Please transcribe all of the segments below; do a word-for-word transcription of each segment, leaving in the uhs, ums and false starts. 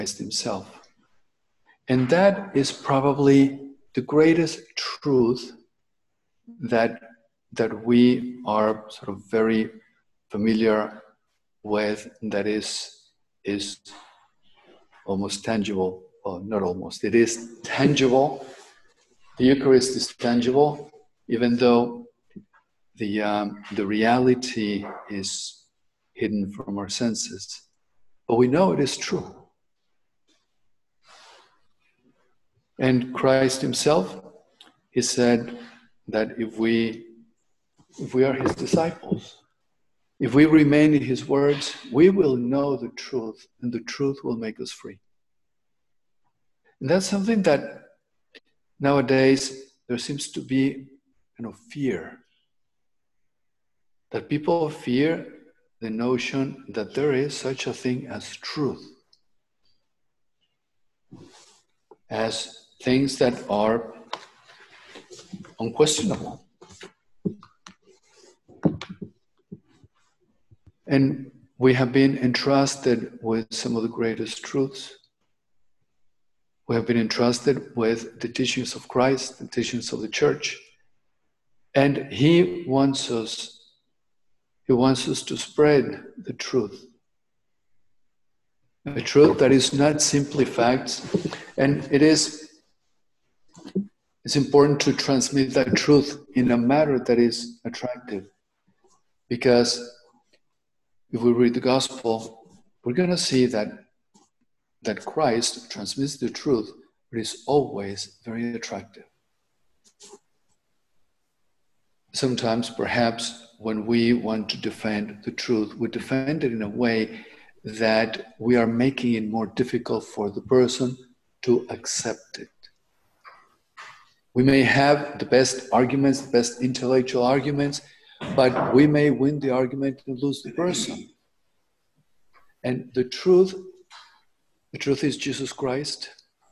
himself. And that is probably the greatest truth that, that we are sort of very familiar with, that is, is almost tangible. Well, not almost, it is tangible. The Eucharist is tangible, even though the, um, the reality is hidden from our senses. But we know it is true. And Christ himself, he said that if we, if we are his disciples, if we remain in his words, we will know the truth, and the truth will make us free. And that's something that nowadays there seems to be kind of fear. That people fear the notion that there is such a thing as truth, as things that are unquestionable. And we have been entrusted with some of the greatest truths. We have been entrusted with the teachings of Christ, the teachings of the Church. And he wants us, he wants us to spread the truth. A truth that is not simply facts. And it is it's important to transmit that truth in a manner that is attractive. Because if we read the Gospel, we're going to see that, that Christ transmits the truth, but is always very attractive. Sometimes, perhaps, when we want to defend the truth, we defend it in a way that we are making it more difficult for the person to accept it. We may have the best arguments, the best intellectual arguments, but we may win the argument and lose the person. And the truth, the truth is Jesus Christ.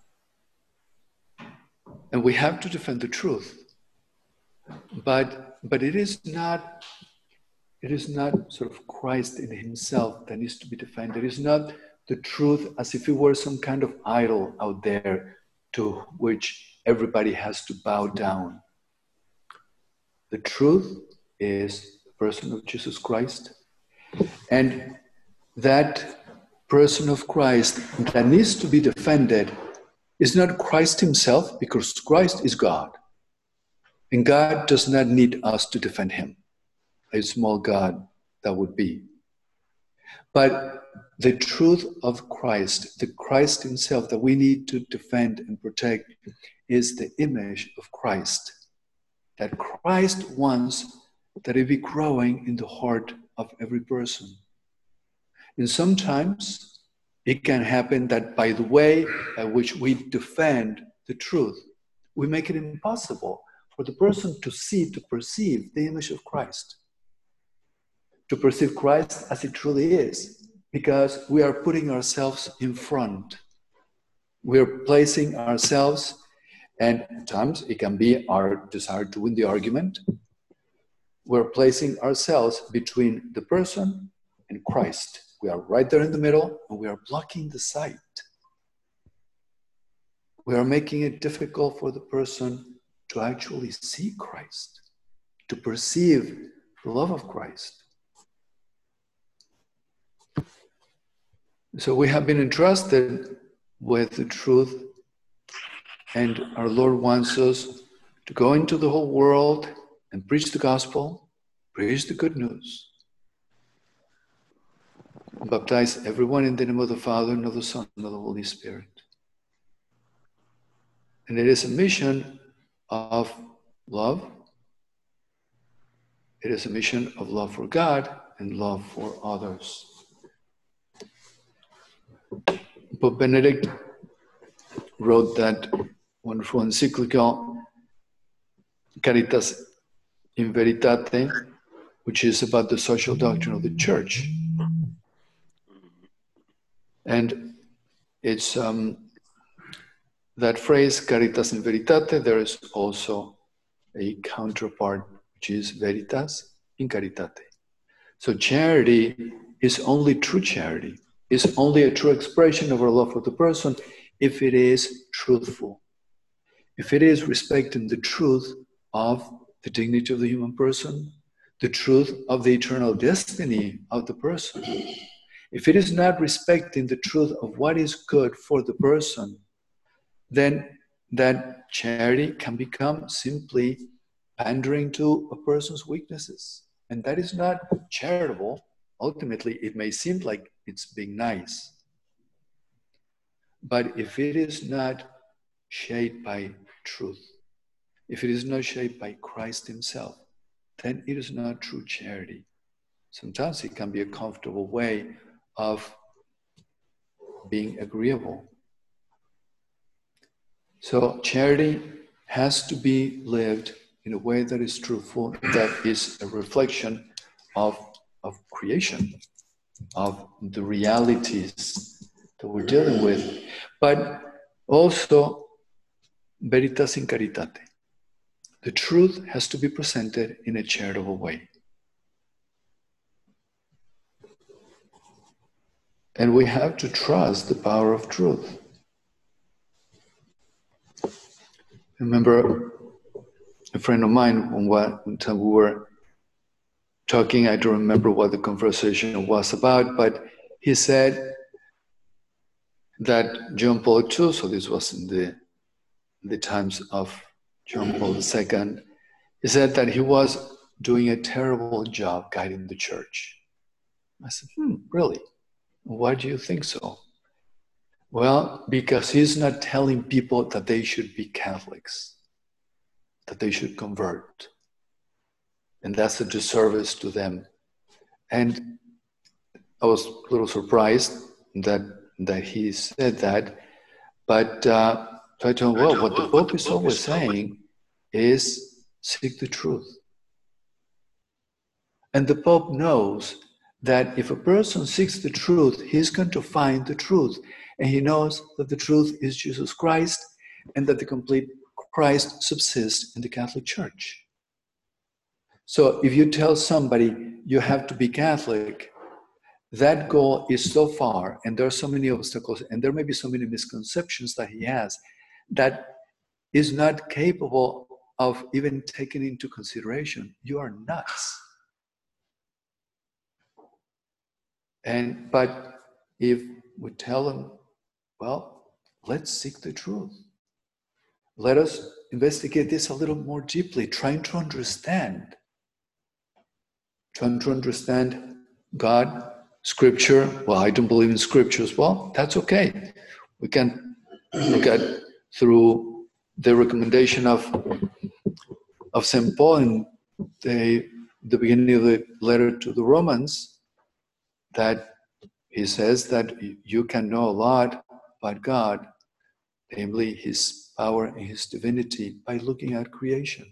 And we have to defend the truth. But, but it is not, it is not sort of Christ in himself that needs to be defended. It is not the truth as if it were some kind of idol out there to which everybody has to bow down. The truth is the person of Jesus Christ. And that person of Christ that needs to be defended is not Christ himself, because Christ is God. And God does not need us to defend him. A small God that would be. But the truth of Christ, the Christ himself that we need to defend and protect, is the image of Christ. That Christ wants that it be growing in the heart of every person. And sometimes it can happen that by the way by which we defend the truth, we make it impossible for the person to see, to perceive the image of Christ. To perceive Christ as it truly is, because we are putting ourselves in front. We are placing ourselves, and at times it can be our desire to win the argument. We're placing ourselves between the person and Christ. We are right there in the middle, and we are blocking the sight. We are making it difficult for the person to actually see Christ, to perceive the love of Christ. So we have been entrusted with the truth, and our Lord wants us to go into the whole world and preach the gospel, preach the good news, and baptize everyone in the name of the Father, and of the Son, and of the Holy Spirit. And it is a mission of love. It is a mission of love for God and love for others. Pope Benedict wrote that wonderful encyclical, Caritas in Veritate, which is about the social doctrine of the Church. And it's um, that phrase, Caritas in Veritate, there is also a counterpart, which is Veritas in Caritate. So charity is only true charity is only a true expression of our love for the person if it is truthful. If it is respecting the truth of the dignity of the human person, the truth of the eternal destiny of the person. If it is not respecting the truth of what is good for the person, then that charity can become simply pandering to a person's weaknesses. And that is not charitable. Ultimately, it may seem like it's being nice. But if it is not shaped by truth, if it is not shaped by Christ himself, then it is not true charity. Sometimes it can be a comfortable way of being agreeable. So charity has to be lived in a way that is truthful, that is a reflection of, of creation, of the realities that we're dealing with, but also veritas in caritate. The truth has to be presented in a charitable way. And we have to trust the power of truth. I remember a friend of mine, when one time we were talking, I don't remember what the conversation was about, but he said that John Paul the Second, so this was in the, the times of John Paul the Second, he said that he was doing a terrible job guiding the church. I said, hmm, really? Why do you think so? Well, because he's not telling people that they should be Catholics, that they should convert. And that's a disservice to them. And I was a little surprised that, that he said that. But uh, so I told him, well, what the Pope is always saying is seek the truth. And the Pope knows that if a person seeks the truth, he's going to find the truth. And he knows that the truth is Jesus Christ and that the complete Christ subsists in the Catholic Church. So if you tell somebody you have to be Catholic, that goal is so far, and there are so many obstacles, and there may be so many misconceptions that he has, that is not capable of even taking into consideration. You are nuts. And but if we tell them, well, let's seek the truth. Let us investigate this a little more deeply, trying to understand. Trying to understand God, Scripture. Well, I don't believe in Scriptures. Well, that's okay. We can look at through the recommendation of of Saint Paul in the, the beginning of the letter to the Romans, that he says that you can know a lot about God, namely his power and his divinity, by looking at creation.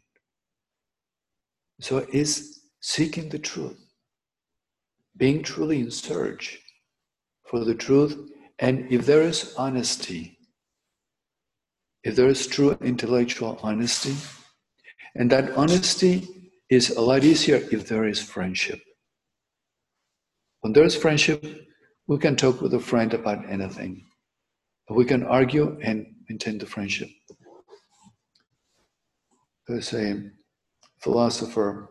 So it's seeking the truth, being truly in search for the truth. And if there is honesty, if there is true intellectual honesty, and that honesty is a lot easier if there is friendship. When there is friendship, we can talk with a friend about anything. We can argue and maintain the friendship. There's a philosopher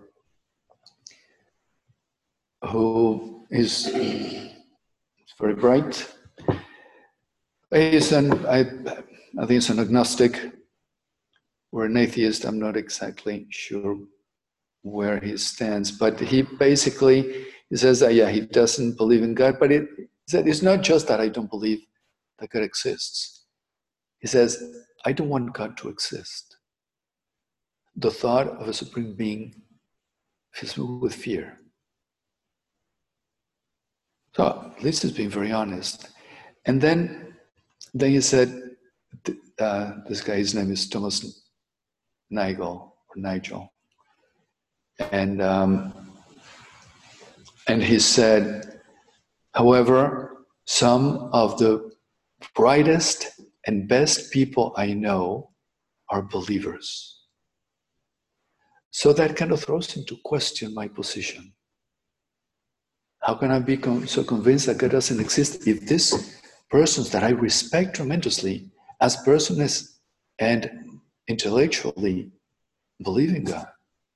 who is very bright. He's an, I, I think he's an agnostic or an atheist. I'm not exactly sure where he stands, but he basically he says that yeah, he doesn't believe in God, but it, he said it's not just that I don't believe that God exists. He says, I don't want God to exist. The thought of a supreme being fills me with fear. So at least he's being very honest. And then, then he said, uh, this guy, his name is Thomas Nigel, or Nigel. And, um, and he said, however, some of the brightest and best people I know are believers. So that kind of throws into question my position. How can I be con- so convinced that God doesn't exist if these persons that I respect tremendously as persons and intellectually believe in God?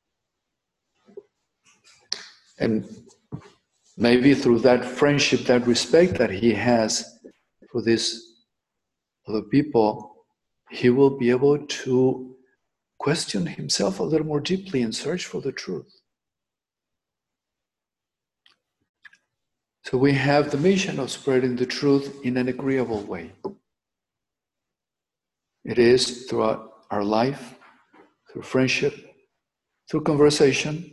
And maybe through that friendship, that respect that he has for these other people, he will be able to question himself a little more deeply and search for the truth. So we have the mission of spreading the truth in an agreeable way. It is throughout our life, through friendship, through conversation.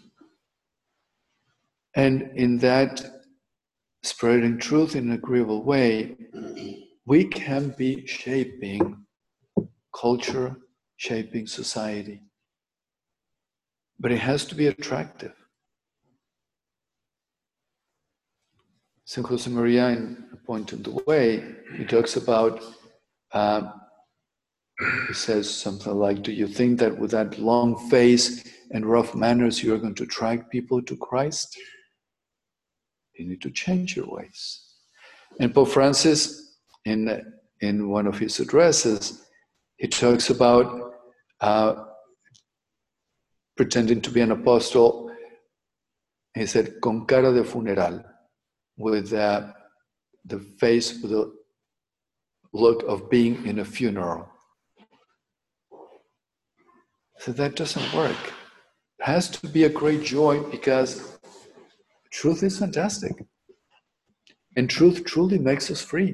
And in that spreading truth in an agreeable way, we can be shaping culture, shaping society. But it has to be attractive. Saint Josemaria, in A Point in the Way, he talks about, uh, he says something like, do you think that with that long face and rough manners you're going to attract people to Christ? You need to change your ways. And Pope Francis, in, in one of his addresses, he talks about uh, pretending to be an apostle. He said, con cara de funeral, with uh, the face, with the look of being in a funeral. So that doesn't work. It has to be a great joy because truth is fantastic. And truth truly makes us free.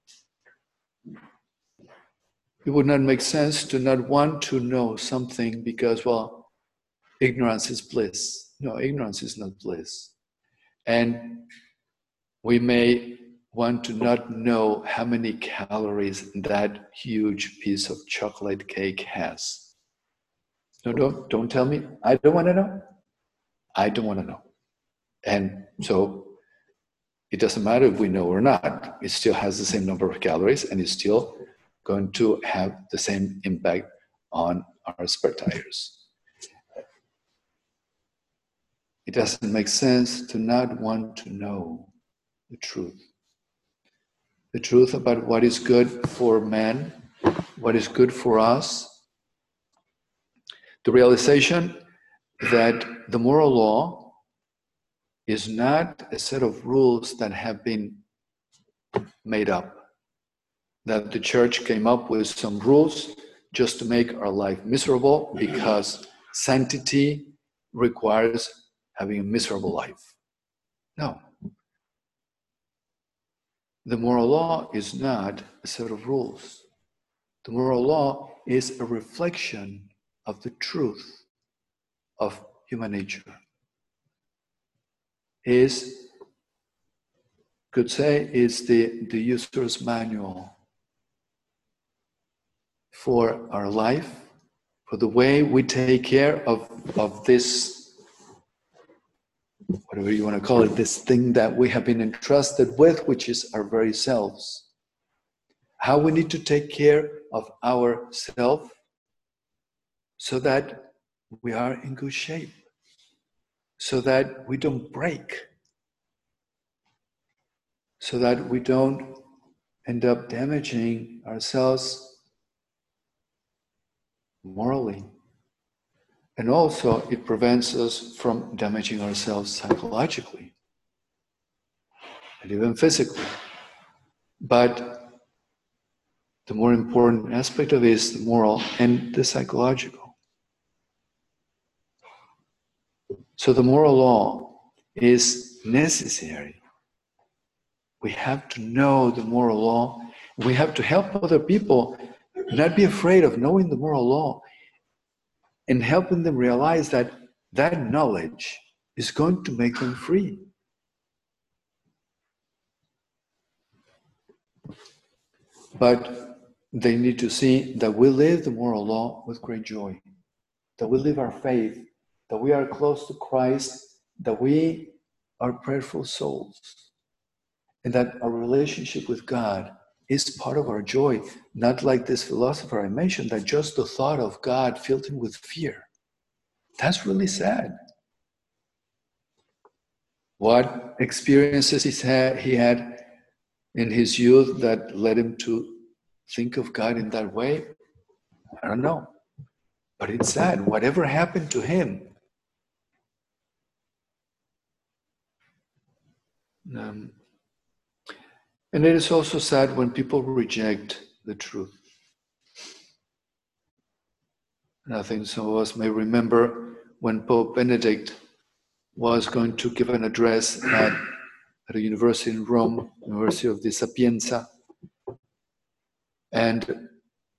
It would not make sense to not want to know something because, well, ignorance is bliss. No, ignorance is not bliss. And we may want to not know how many calories that huge piece of chocolate cake has. No, don't, don't tell me. I don't want to know. I don't want to know. And so it doesn't matter if we know or not. It still has the same number of calories and it's still going to have the same impact on our spare tires. It doesn't make sense to not want to know the truth. The truth about what is good for man, what is good for us. The realization that the moral law is not a set of rules that have been made up. That the church came up with some rules just to make our life miserable because sanctity requires having a miserable life. No. The moral law is not a set of rules. The moral law is a reflection of the truth of human nature. Is, could say, is the, the user's manual for our life, for the way we take care of, of this, whatever you want to call it, this thing that we have been entrusted with, which is our very selves. How we need to take care of ourselves so that we are in good shape, so that we don't break, so that we don't end up damaging ourselves morally. And also, it prevents us from damaging ourselves psychologically and even physically. But the more important aspect of it is the moral and the psychological. So the moral law is necessary. We have to know the moral law. We have to help other people not be afraid of knowing the moral law and helping them realize that that knowledge is going to make them free. But they need to see that we live the moral law with great joy, that we live our faith, that we are close to Christ, that we are prayerful souls, and that our relationship with God is part of our joy, not like this philosopher I mentioned, that just the thought of God filled him with fear. That's really sad. what experiences he had, he had in his youth that led him to think of God in that way? I don't know. But it's sad. Whatever happened to him, um, and it is also sad when people reject the truth. And I think some of us may remember when Pope Benedict was going to give an address at, at a university in Rome, University of the Sapienza, and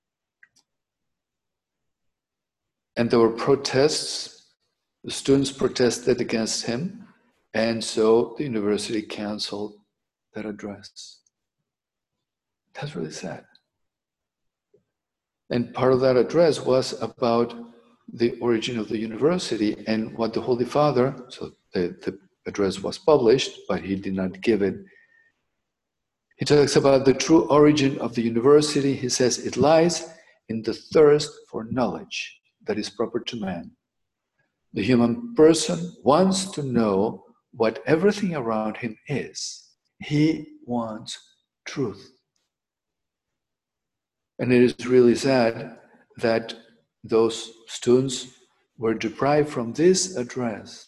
and there were protests. The students protested against him, and so the university canceled that address. That's really sad. And part of that address was about the origin of the university and what the Holy Father, so the, the address was published, but he did not give it. He talks about the true origin of the university. He says it lies in the thirst for knowledge that is proper to man. The human person wants to know what everything around him is. He wants truth. And it is really sad that those students were deprived from this address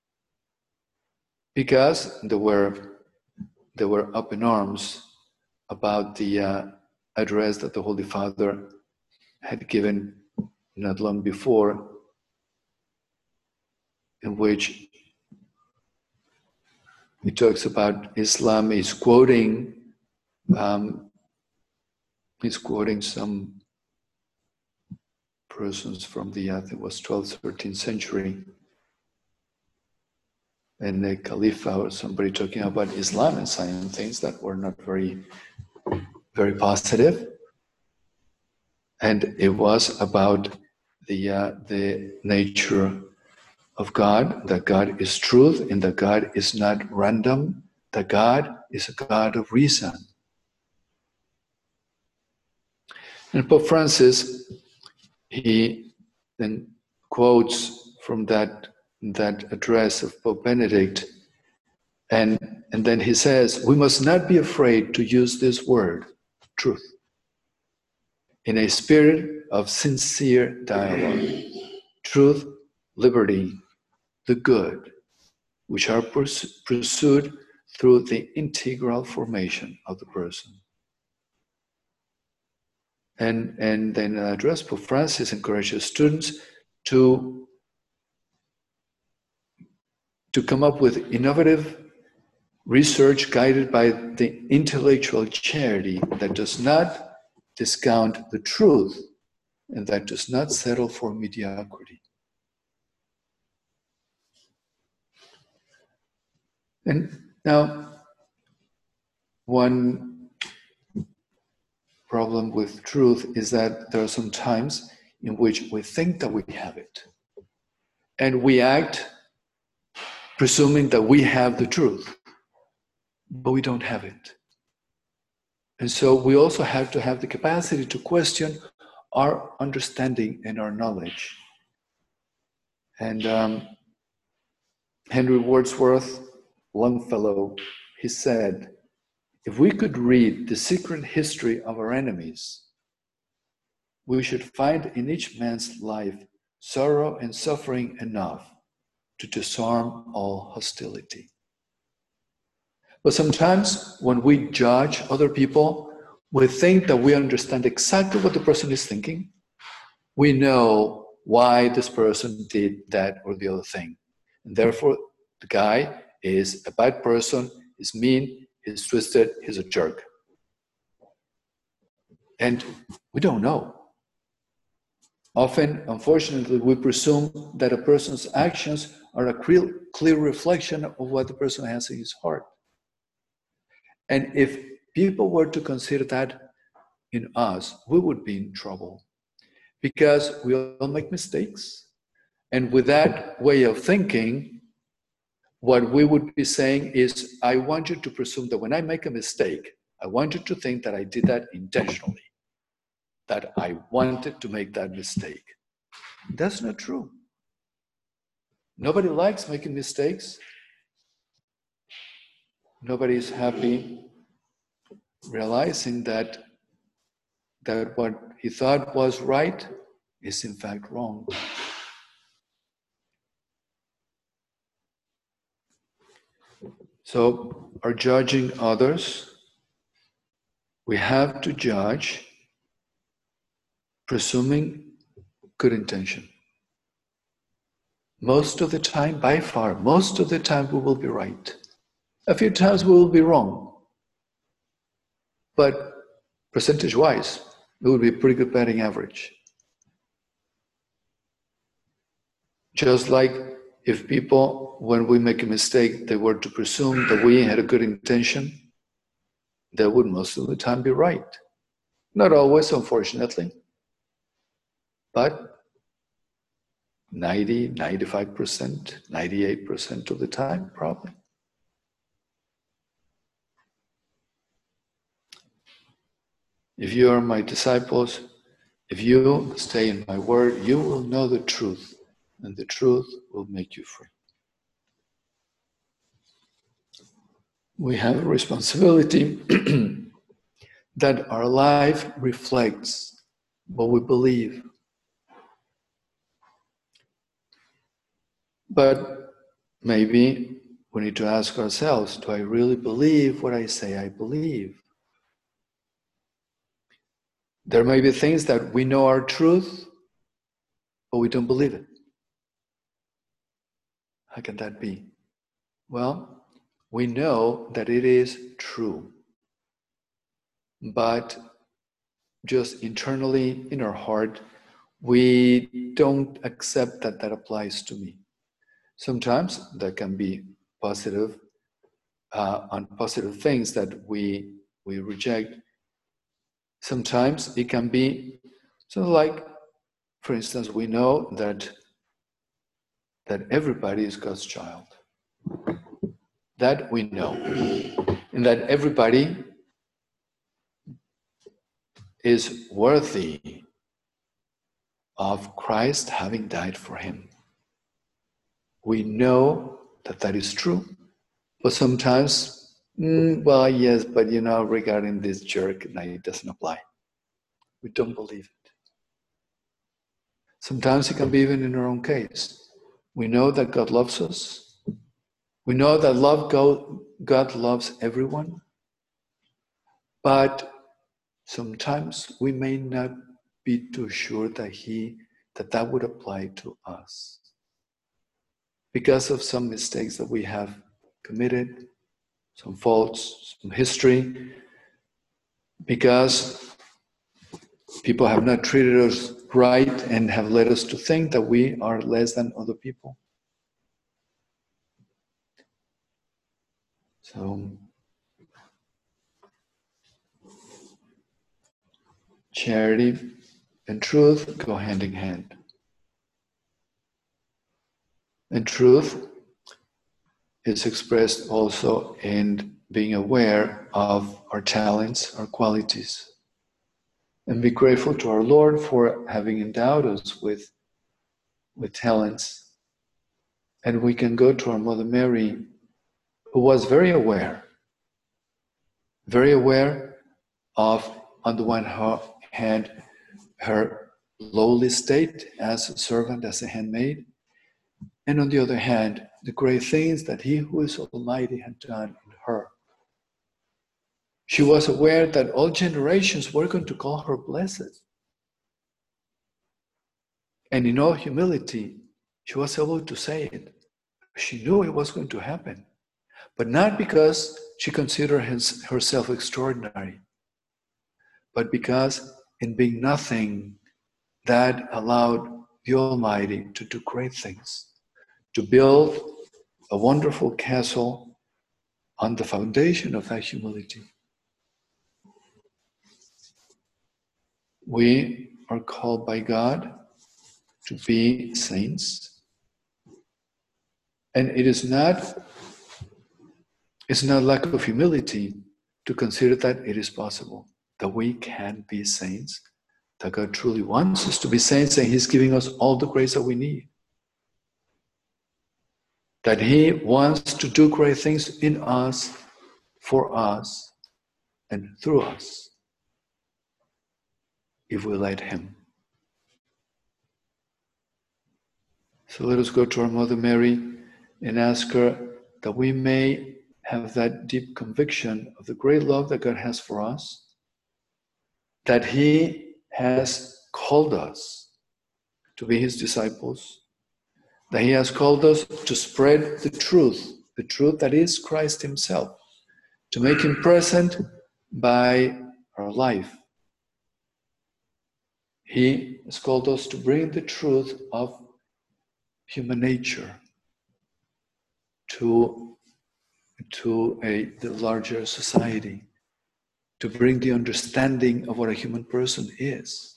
because they were, they were up in arms about the uh, address that the Holy Father had given not long before, in which he talks about Islam. He's quoting um, He's quoting some persons from the, I think it was twelfth, thirteenth century, and the Caliph or somebody talking about Islam and saying things that were not very, very positive. And it was about the uh, the nature of God, that God is truth, and that God is not random, that God is a God of reason. And Pope Francis, he then quotes from that, that address of Pope Benedict, and, and then he says, we must not be afraid to use this word, truth, in a spirit of sincere dialogue. Truth, liberty, the good, which are purs- pursued through the integral formation of the person. And, and then an address, Pope Francis encourages students to, to come up with innovative research guided by the intellectual charity that does not discount the truth and that does not settle for mediocrity. And now, one problem with truth is that there are some times in which we think that we have it. And we act presuming that we have the truth, but we don't have it. And so we also have to have the capacity to question our understanding and our knowledge. And um, Henry Wordsworth, Longfellow, he said, if we could read the secret history of our enemies, we should find in each man's life sorrow and suffering enough to disarm all hostility. But sometimes when we judge other people, we think that we understand exactly what the person is thinking. We know why this person did that or the other thing. And therefore, the guy is a bad person, is mean, he's twisted, he's a jerk. And we don't know. Often, unfortunately, we presume that a person's actions are a clear, clear reflection of what the person has in his heart. And if people were to consider that in us, we would be in trouble. Because we all make mistakes. And with that way of thinking, what we would be saying is, I want you to presume that when I make a mistake, I want you to think that I did that intentionally, that I wanted to make that mistake. That's not true. Nobody likes making mistakes. Nobody is happy realizing that, that what he thought was right is in fact wrong. So, our judging others, we have to judge presuming good intention. Most of the time, by far, most of the time we will be right. A few times we will be wrong. But percentage-wise, it would be a pretty good batting average. Just like if people, when we make a mistake, they were to presume that we had a good intention, they would most of the time be right. Not always, unfortunately, but ninety, ninety-five percent, ninety-eight percent of the time, probably. If you are my disciples, if you stay in my word, you will know the truth, and the truth will make you free. We have a responsibility that our life reflects what we believe. But maybe we need to ask ourselves, do I really believe what I say I believe? There may be things that we know are truth, but we don't believe it. How can that be? Well, we know that it is true, but just internally in our heart, we don't accept that that applies to me. Sometimes there can be positive, uh, and positive things that we we reject. Sometimes it can be so, like, for instance, we know that that everybody is God's child. That we know, and that everybody is worthy of Christ having died for him. We know that that is true, but sometimes, mm, well, yes, but you know, regarding this jerk, no, it doesn't apply. We don't believe it. Sometimes it can be even in our own case. We know that God loves us. We know that love God, God loves everyone, but sometimes we may not be too sure that he that that would apply to us because of some mistakes that we have committed, some faults, some history, because people have not treated us right and have led us to think that we are less than other people. So, charity and truth go hand in hand. And truth is expressed also in being aware of our talents, our qualities, and be grateful to our Lord for having endowed us with, with talents. And we can go to our Mother Mary, who was very aware, very aware of, on the one hand, her lowly state as a servant, as a handmaid, and on the other hand, the great things that He who is Almighty had done in her. She was aware that all generations were going to call her blessed. And in all humility, she was able to say it. She knew it was going to happen, but not because she considered his, herself extraordinary, but because in being nothing, that allowed the Almighty to do great things, to build a wonderful castle on the foundation of that humility. We are called by God to be saints, and it is not it's not lack of humility to consider that it is possible, that we can be saints, that God truly wants us to be saints, and He's giving us all the grace that we need. That He wants to do great things in us for us and through us if we let Him. So let us go to our Mother Mary and ask her that we may have that deep conviction of the great love that God has for us, that He has called us to be His disciples, that He has called us to spread the truth, the truth that is Christ Himself, to make Him present by our life. He has called us to bring the truth of human nature to, to a the larger society, to bring the understanding of what a human person is.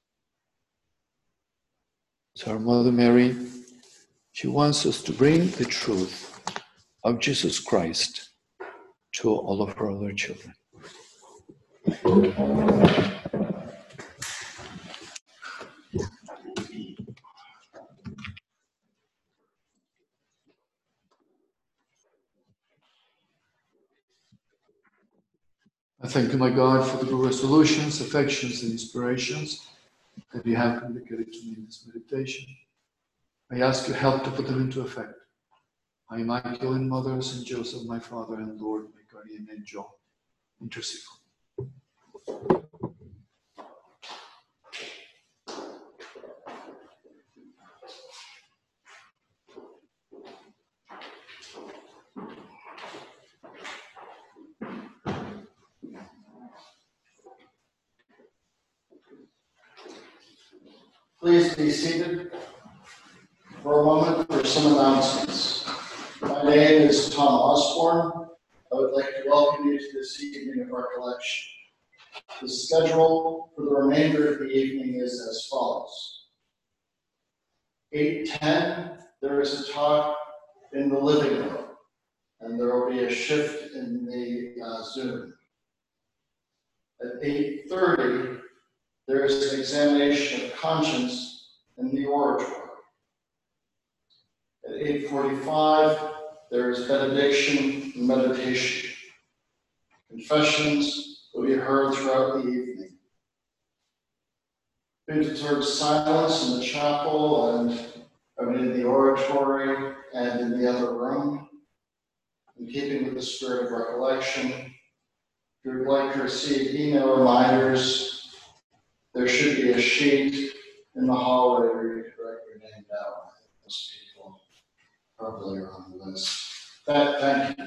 So our Mother Mary, she wants us to bring the truth of Jesus Christ to all of her other children. I thank you, my God, for the good resolutions, affections, and inspirations that you have communicated to me in this meditation. I ask your help to put them into effect. My Immaculate Mother, Saint Joseph, my Father and Lord, my guardian angel, intercede for me. Please be seated for a moment for some announcements. My name is Tom Osborne. I would like to welcome you to this evening of recollection. The schedule for the remainder of the evening is as follows. eight ten, there is a talk in the living room, and there will be a shift in the uh, Zoom. At eight thirty, there is an examination of conscience in the oratory. At eight forty-five, there is benediction and meditation. Confessions will be heard throughout the evening. We observe silence in the chapel and I mean, in the oratory and in the other room. In keeping with the spirit of recollection, if you would like to receive email reminders, there should be a sheet in the hallway where you can write your name down. Most people probably are on the list. That, thank you.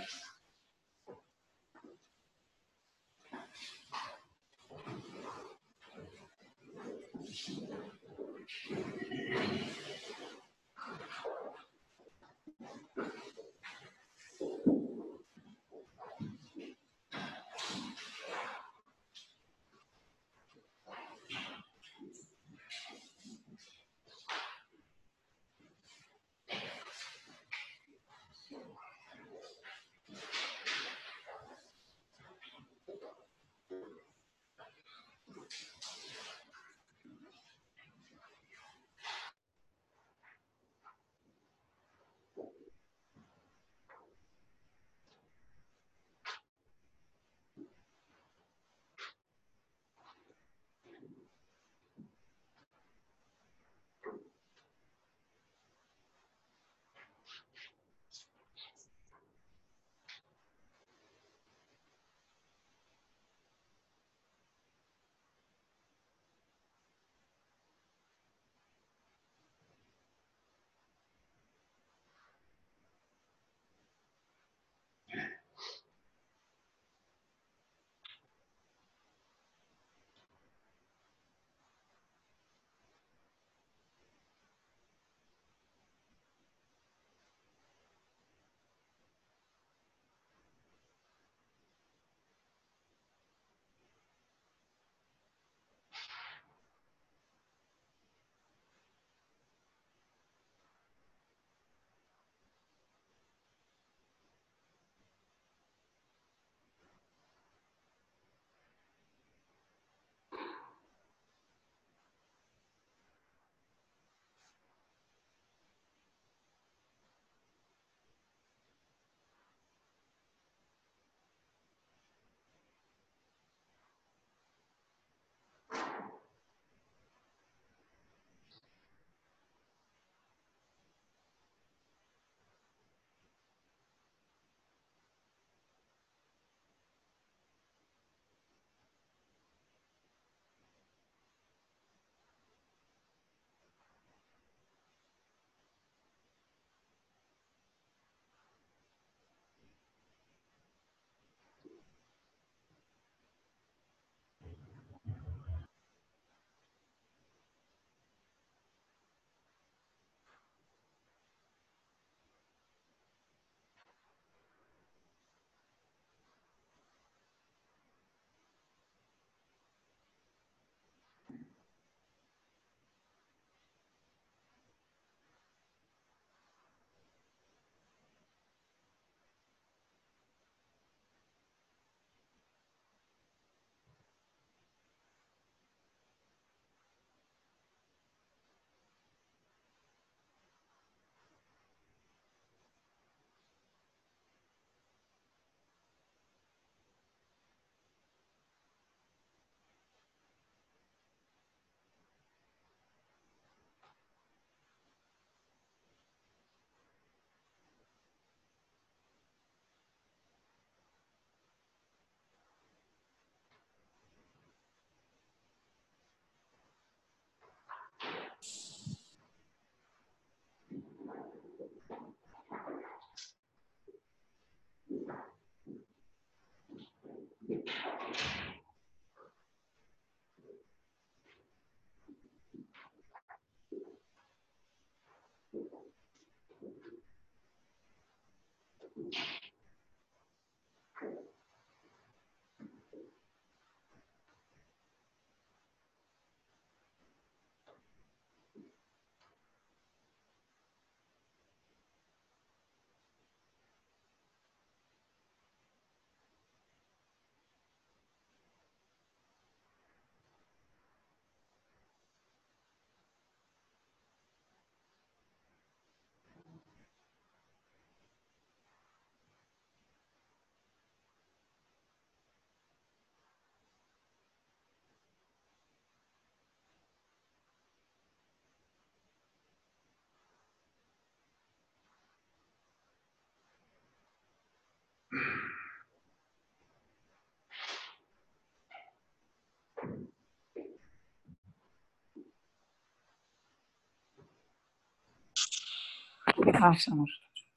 Başlamış.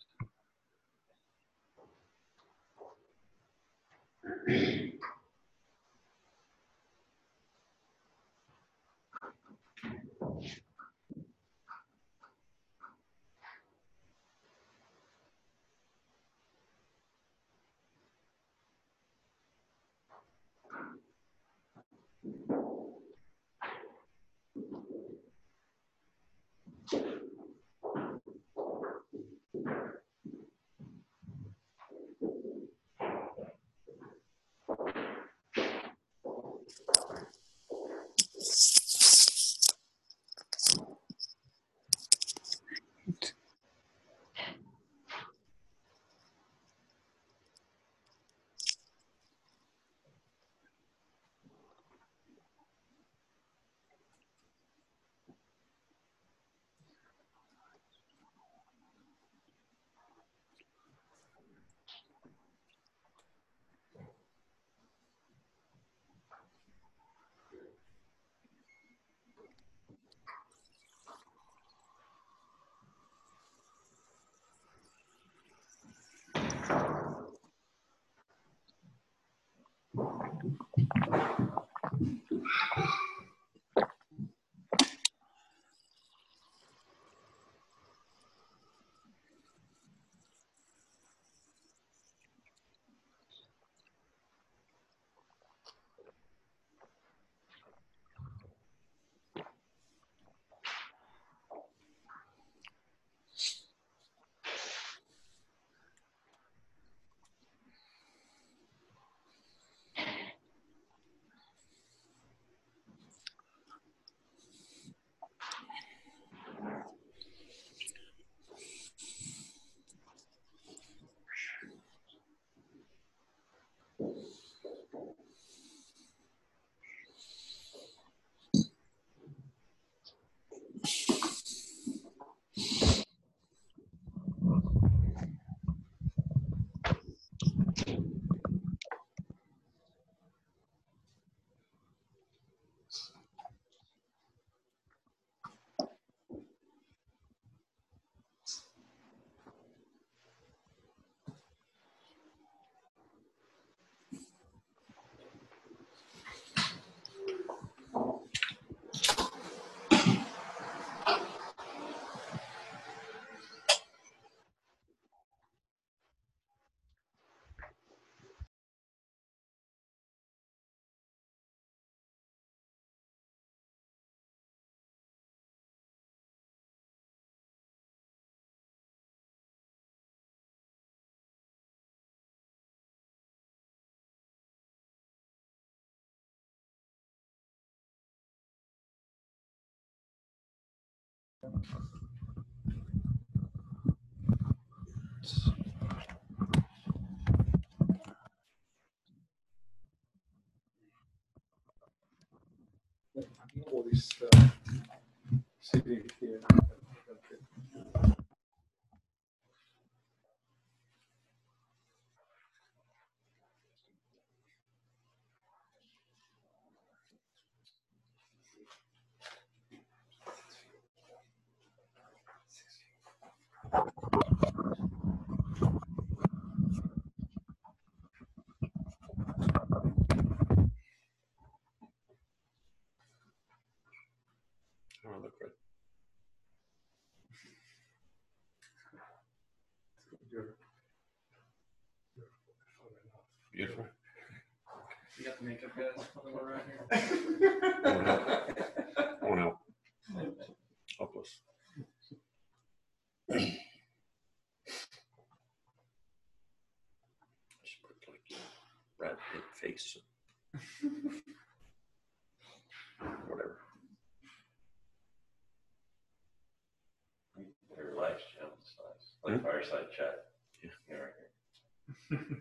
All this uh, sitting here. Oh, look right. Your Beautiful. You got the makeup guys on the way around here. Won't help. Hopeless. Just put like you know, Brad Pitt face. Whatever. Your life's channel size. Like Hmm? fireside chat. Yeah. Yeah, right here.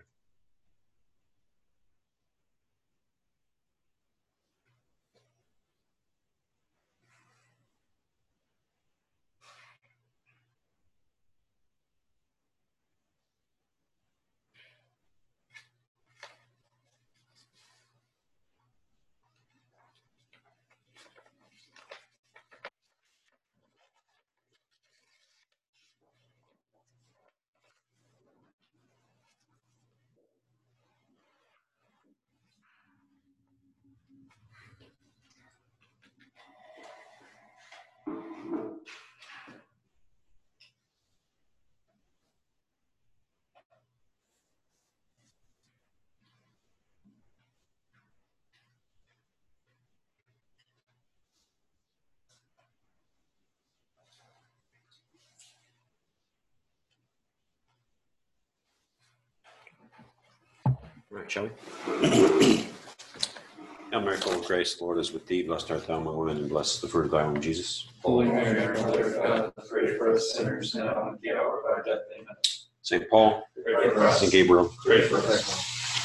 All right, shall we? Hail Mary, full of grace, the Lord is with thee. Blessed art thou among women, and blessed the fruit of thy womb, Jesus. Holy Mary, Mother of God, pray for us sinners now and at the hour of our death. Amen. Saint Paul, Pray for us. Saint Gabriel. Pray for us.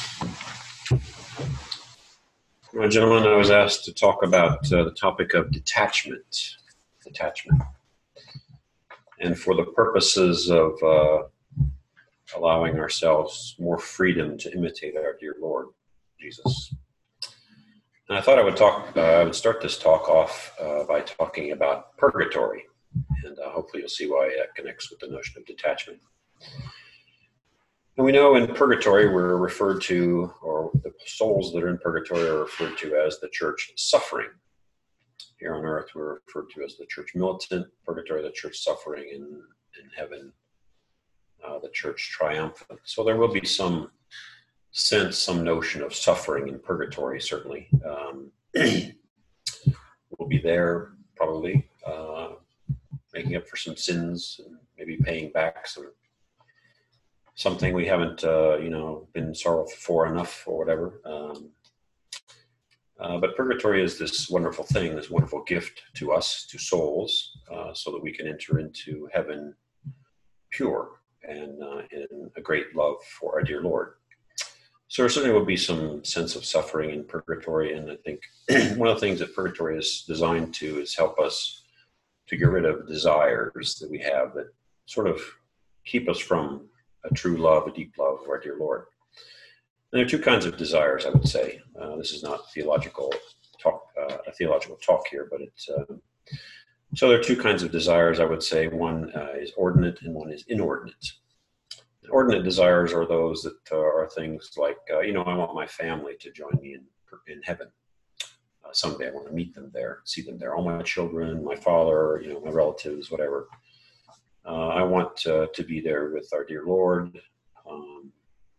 Well, gentlemen, I was asked to talk about uh, the topic of detachment. Detachment. And for the purposes of uh, allowing ourselves more freedom to imitate our dear Lord, Jesus. And I thought I would talk, uh, I would start this talk off uh, by talking about purgatory. And uh, hopefully you'll see why that connects with the notion of detachment. And we know in purgatory we're referred to, or the souls that are in purgatory are referred to as the church suffering. Here on earth we're referred to as the church militant, purgatory, the church suffering, and in heaven, uh, the church triumphant. So there will be some sense, some notion of suffering in purgatory, certainly. Um, we'll be there probably, uh, making up for some sins, and maybe paying back some something we haven't, uh, you know, been sorrowful for enough or whatever. Um, uh, but purgatory is this wonderful thing, this wonderful gift to us, to souls, uh, so that we can enter into heaven pure and uh, in a great love for our dear Lord. So there certainly will be some sense of suffering in purgatory, and I think one of the things that purgatory is designed to is help us to get rid of desires that we have that sort of keep us from a true love, a deep love of our dear Lord. And there are two kinds of desires, I would say. Uh, this is not theological talk, uh, a theological talk here, but it's uh, so there are two kinds of desires, I would say. One uh, is ordinate and one is inordinate. Ordinate desires are those that uh, are things like, uh, you know, I want my family to join me in in heaven. Uh, someday I want to meet them there, see them there. All my children, my father, you know, my relatives, whatever. Uh, I want uh, to be there with our dear Lord. Um,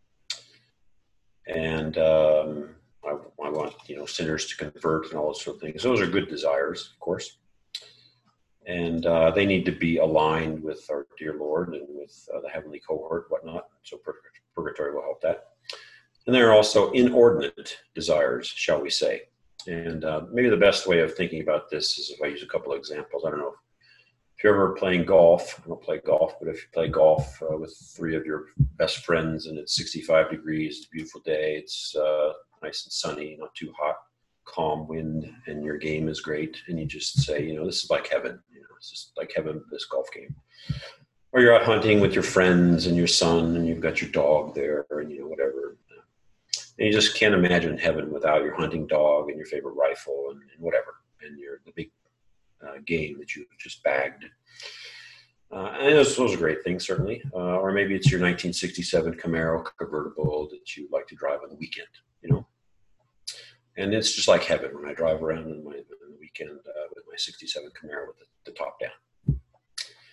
and um, I, I want, you know, sinners to convert and all those sort of things. Those are good desires, of course. And uh, they need to be aligned with our dear Lord and with uh, the heavenly cohort, whatnot. So pur- purgatory will help that. And there are also inordinate desires, shall we say. And uh, maybe the best way of thinking about this is if I use a couple of examples. I don't know if you're ever playing golf. I don't play golf, but if you play golf uh, with three of your best friends and it's sixty-five degrees, it's a beautiful day, it's uh, nice and sunny, not too hot, calm wind, and your game is great, and you just say, you know, this is like heaven. You know, it's just like heaven, this golf game. Or you're out hunting with your friends and your son, and you've got your dog there, and you know, whatever. And you just can't imagine heaven without your hunting dog and your favorite rifle and, and whatever, and your the big uh, game that you just bagged. Uh, and those, those are great things, certainly. Uh, or maybe it's your nineteen sixty-seven Camaro convertible that you like to drive on the weekend, you know. And it's just like heaven when I drive around on, my, on the weekend uh, with my sixty-seven Camaro with the, the top down.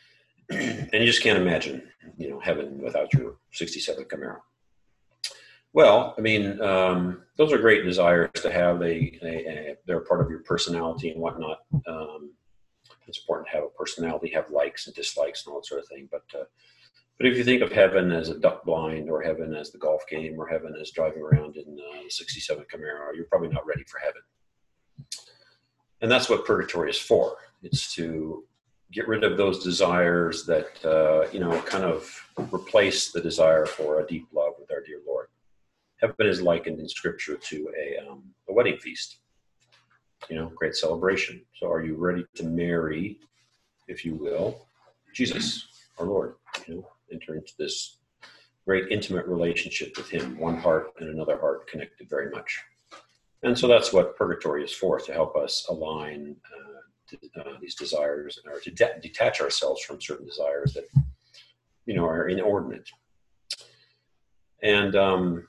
And you just can't imagine, you know, heaven without your sixty-seven Camaro. Well, I mean, um, those are great desires to have. They, they, uh, they're part of your personality and whatnot. Um, it's important to have a personality, have likes and dislikes and all that sort of thing. But, uh, but if you think of heaven as a duck blind, or heaven as the golf game, or heaven as driving around in uh, the sixty-seven Camaro, you're probably not ready for heaven. And that's what purgatory is for. It's to get rid of those desires that, uh, you know, kind of replace the desire for a deep love with our dear Lord. Heaven is likened in Scripture to a, um, a wedding feast, you know, great celebration. So are you ready to marry, if you will, Jesus, our Lord, you know, enter into this great intimate relationship with him, one heart and another heart connected very much. And so that's what purgatory is for, to help us align uh, to, uh, these desires, or to de- detach ourselves from certain desires that, you know, are inordinate. And, um,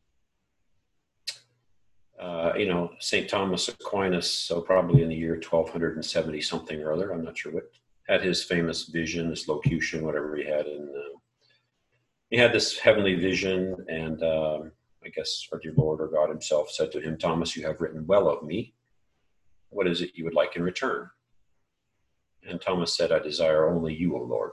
Uh, you know, Saint Thomas Aquinas, so probably in the year twelve seventy something or other, I'm not sure what, had his famous vision, this locution, whatever he had. And uh, he had this heavenly vision, and um, I guess our dear Lord or God himself said to him, Thomas, you have written well of me. What is it you would like in return? And Thomas said, I desire only you, O Lord.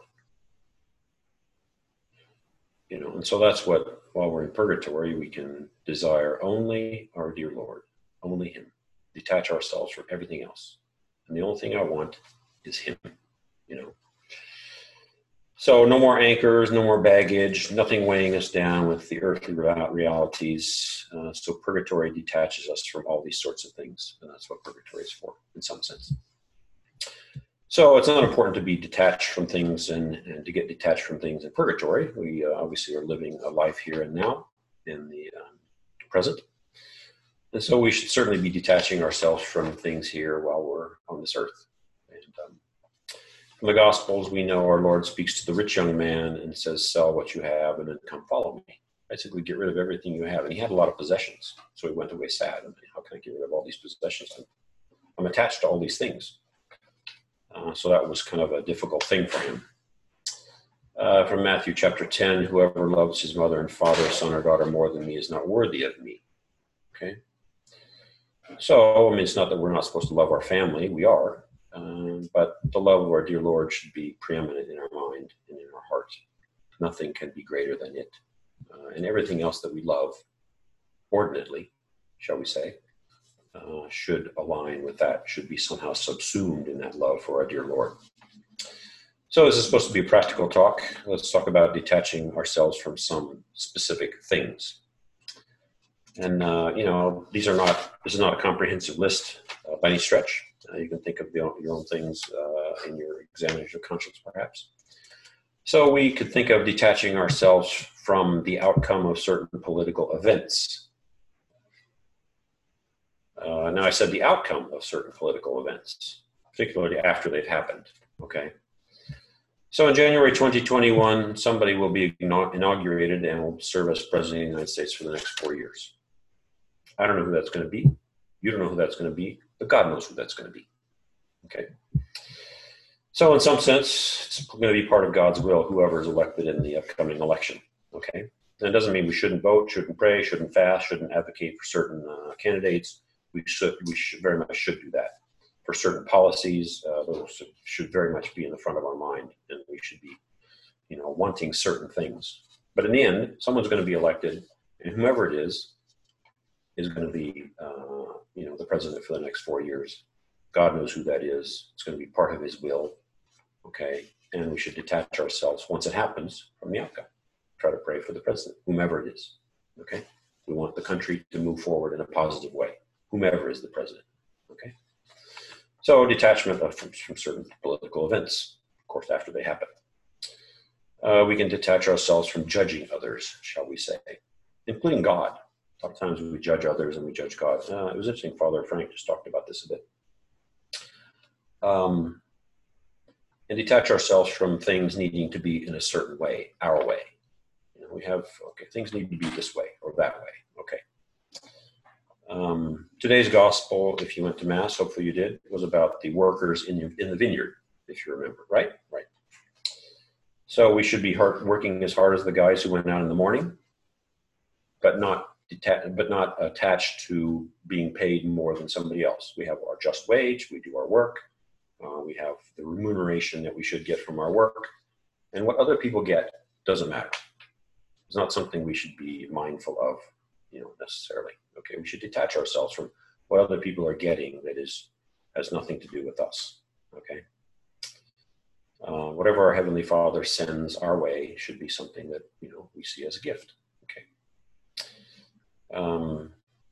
You know, and so that's what, while we're in purgatory, we can desire only our dear Lord, only him, detach ourselves from everything else. And the only thing I want is him, you know. So no more anchors, no more baggage, nothing weighing us down with the earthly realities. Uh, so purgatory detaches us from all these sorts of things. And that's what purgatory is for, in some sense. So it's not important to be detached from things and, and to get detached from things in purgatory. We uh, obviously are living a life here and now in the um, present. And so we should certainly be detaching ourselves from things here while we're on this earth. And um, from the Gospels, we know our Lord speaks to the rich young man and says, sell what you have and then come follow me. Basically, get rid of everything you have. And he had a lot of possessions. So he went away sad. I mean, how can I get rid of all these possessions? I'm, I'm attached to all these things. Uh, so that was kind of a difficult thing for him. Uh, from Matthew chapter ten, whoever loves his mother and father, son or daughter more than me is not worthy of me. Okay. So, I mean, it's not that we're not supposed to love our family. We are. Um, but the love of our dear Lord should be preeminent in our mind and in our heart. Nothing can be greater than it. Uh, and everything else that we love, ordinately, shall we say, Uh, should align with that, should be somehow subsumed in that love for our dear Lord. So this is supposed to be a practical talk. Let's talk about detaching ourselves from some specific things. And, uh, you know, these are not, this is not a comprehensive list uh, by any stretch. Uh, you can think of the, your own things uh, in your examination of conscience, perhaps. So we could think of detaching ourselves from the outcome of certain political events. Uh, now, I said the outcome of certain political events, particularly after they've happened, okay? So in January twenty twenty-one, somebody will be inaugurated and will serve as president of the United States for the next four years. I don't know who that's going to be. You don't know who that's going to be, but God knows who that's going to be, okay? So in some sense, it's going to be part of God's will, whoever is elected in the upcoming election, okay? That doesn't mean we shouldn't vote, shouldn't pray, shouldn't fast, shouldn't advocate for certain uh, candidates. We should, we should very much should do that. For certain policies, uh, those should very much be in the front of our mind, and we should be, you know, wanting certain things. But in the end, someone's going to be elected, and whoever it is, is going to be, uh, you know, the president for the next four years. God knows who that is. It's going to be part of his will, okay? And we should detach ourselves, once it happens, from the outcome. Try to pray for the president, whomever it is, okay? We want the country to move forward in a positive way, whomever is the president, okay? So detachment of, from, from certain political events, of course, after they happen. Uh, we can detach ourselves from judging others, shall we say, including God. A lot of times we judge others and we judge God. Uh, it was interesting, Father Frank just talked about this a bit. Um, and detach ourselves from things needing to be in a certain way, our way. You know, we have, okay, things need to be this way or that way, okay. Um, today's gospel, if you went to Mass, hopefully you did, was about the workers in, in the vineyard, if you remember, right? Right. So we should be hard, working as hard as the guys who went out in the morning. but not deta- but not attached to being paid more than somebody else. We have our just wage. We do our work. Uh, we have the remuneration that we should get from our work, and what other people get doesn't matter. It's not something we should be mindful of, you know, necessarily. Okay, we should detach ourselves from what other people are getting that is has nothing to do with us. Okay. Uh, whatever our Heavenly Father sends our way should be something that, you know, we see as a gift. Okay. Um,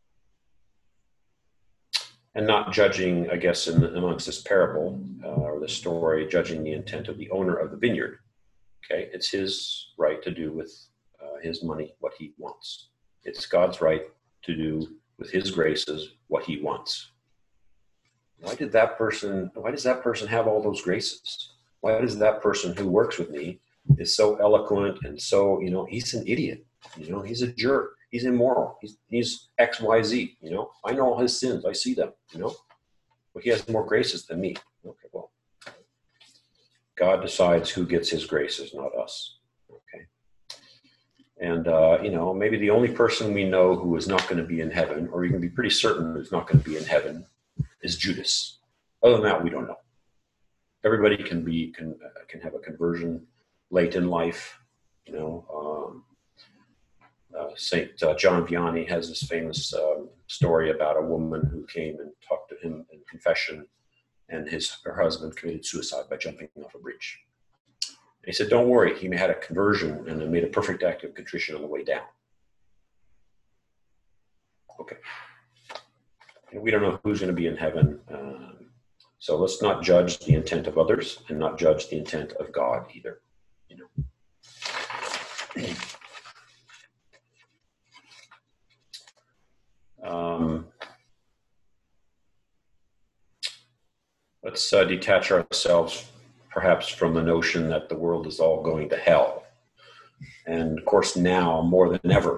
and not judging, I guess, in amongst this parable uh, or this story, judging the intent of the owner of the vineyard. Okay, it's his right to do with uh, his money what he wants. It's God's right to do with his graces what he wants. Why did that person? Why does that person have all those graces? Why does that person who works with me is so eloquent and so, you know, he's an idiot, you know, he's a jerk, he's immoral, he's, he's X, Y, Z, you know, I know all his sins, I see them, you know, but he has more graces than me. Okay, well, God decides who gets his graces, not us. Okay. And, uh, you know, maybe the only person we know who is not going to be in heaven, or you can be pretty certain who's not going to be in heaven, is Judas. Other than that, we don't know. Everybody can be can uh, can have a conversion late in life, you know. Um, uh, Saint uh, John Vianney has this famous um, story about a woman who came and talked to him in confession, and his her husband committed suicide by jumping off a bridge. And he said, "Don't worry, he had a conversion and made a perfect act of contrition on the way down." Okay, and we don't know who's going to be in heaven. Um, So let's not judge the intent of others and not judge the intent of God either. You know. Um, let's uh, detach ourselves perhaps from the notion that the world is all going to hell. And of course now more than ever.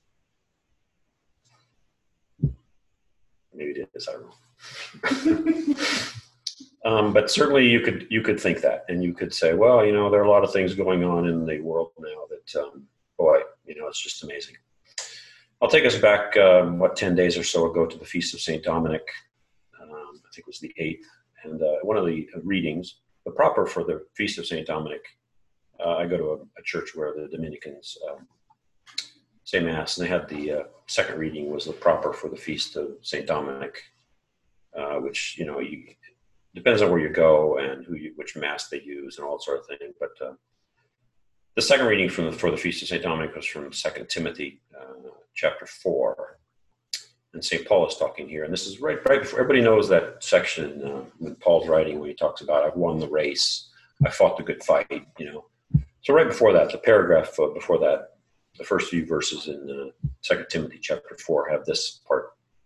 Maybe it is, I don't know. Um, but certainly you could you could think that, and you could say, well, you know, there are a lot of things going on in the world now that, um, boy, you know, it's just amazing. I'll take us back, um, what, ten days or so ago to the Feast of Saint Dominic. Um, I think it was the eighth. And uh, one of the readings, the proper for the Feast of Saint Dominic, uh, I go to a, a church where the Dominicans um, say Mass, and they had the uh, second reading was the proper for the Feast of Saint Dominic, uh, which, you know, you... depends on where you go and who you, which mass they use and all that sort of thing. But uh, the second reading from the, for the Feast of Saint Dominic was from Second Timothy uh, chapter four. And Saint Paul is talking here. And this is right, right before, everybody knows that section uh, when Paul's writing, when he talks about, I've won the race, I fought the good fight, you know. So right before that, the paragraph uh, before that, the first few verses in uh, Second Timothy chapter four have this part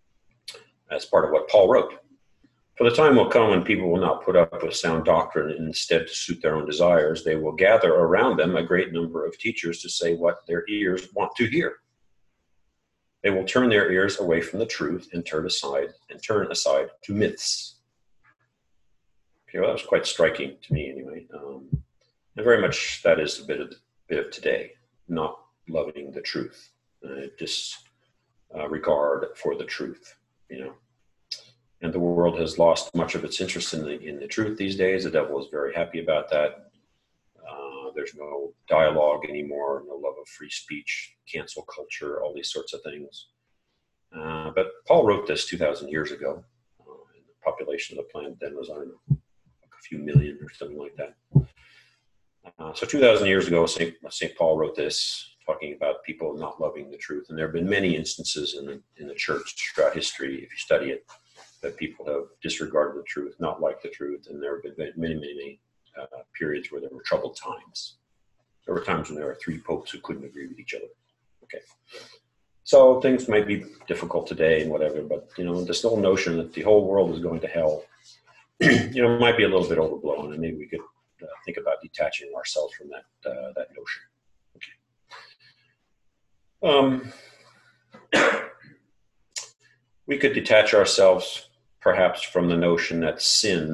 as part of what Paul wrote. For the time will come when people will not put up with sound doctrine, and instead to suit their own desires, they will gather around them a great number of teachers to say what their ears want to hear. They will turn their ears away from the truth and turn aside and turn aside to myths. Okay, well, that was quite striking to me anyway. Um, and very much that is a bit of, bit of today, not loving the truth, uh, disregard uh, for the truth, you know. And the world has lost much of its interest in the in the truth these days. The devil is very happy about that. Uh, there's no dialogue anymore, no love of free speech, cancel culture, all these sorts of things. Uh, but Paul wrote this two thousand years ago. Uh, and the population of the planet then was, I don't know, like a few million or something like that. Uh, so two thousand years ago, Saint Saint Paul wrote this, talking about people not loving the truth. And there have been many instances in the, in the church throughout history, if you study it, that people have disregarded the truth, not liked the truth, and there have been many, many, many uh, periods where there were troubled times. There were times when there were three popes who couldn't agree with each other. Okay, so things might be difficult today and whatever, but you know, this whole notion that the whole world is going to hell, you know, might be a little bit overblown, and maybe we could uh, think about detaching ourselves from that uh, that notion. Okay. Um, we could detach ourselves perhaps from the notion that sin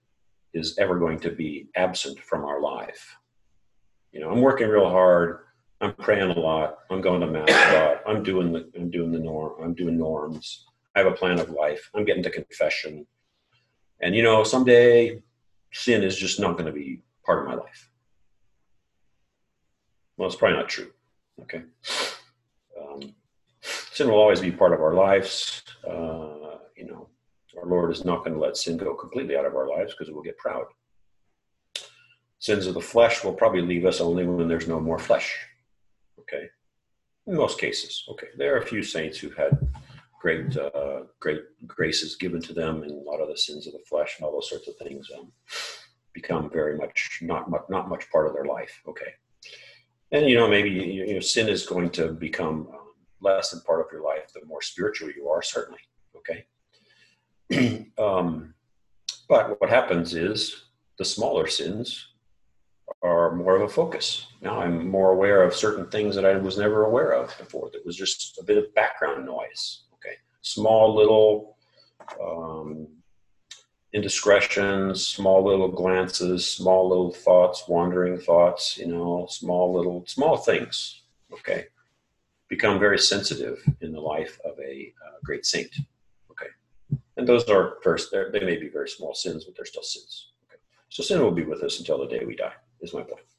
is ever going to be absent from our life. You know, I'm working real hard I'm praying a lot. I'm going to mass a lot. I'm doing the I'm doing the norm. I'm doing norms. I have a plan of life. I'm getting to confession. And you know, someday sin is just not going to be part of my life. Well, it's probably not true. Okay. Um, sin will always be part of our lives. Uh, you know, our Lord is not going to let sin go completely out of our lives because we'll get proud. Sins of the flesh will probably leave us only when there's no more flesh. Okay. In most cases. Okay. There are a few saints who've had great, uh, great graces given to them, and a lot of the sins of the flesh and all those sorts of things um, become very much not much, not much part of their life. Okay. And, you know, maybe, you know, sin is going to become um, less than part of your life the more spiritual you are, certainly. Okay. um, but what happens is the smaller sins are more of a focus. Now I'm more aware of certain things that I was never aware of before. That was just a bit of background noise. Okay. Small little um, indiscretions, small little glances, small little thoughts, wandering thoughts, you know, small little, small things, okay, become very sensitive in the life of a uh, great saint, okay. And those are, first, they may be very small sins, but they're still sins, okay. So sin will be with us until the day we die, is my point.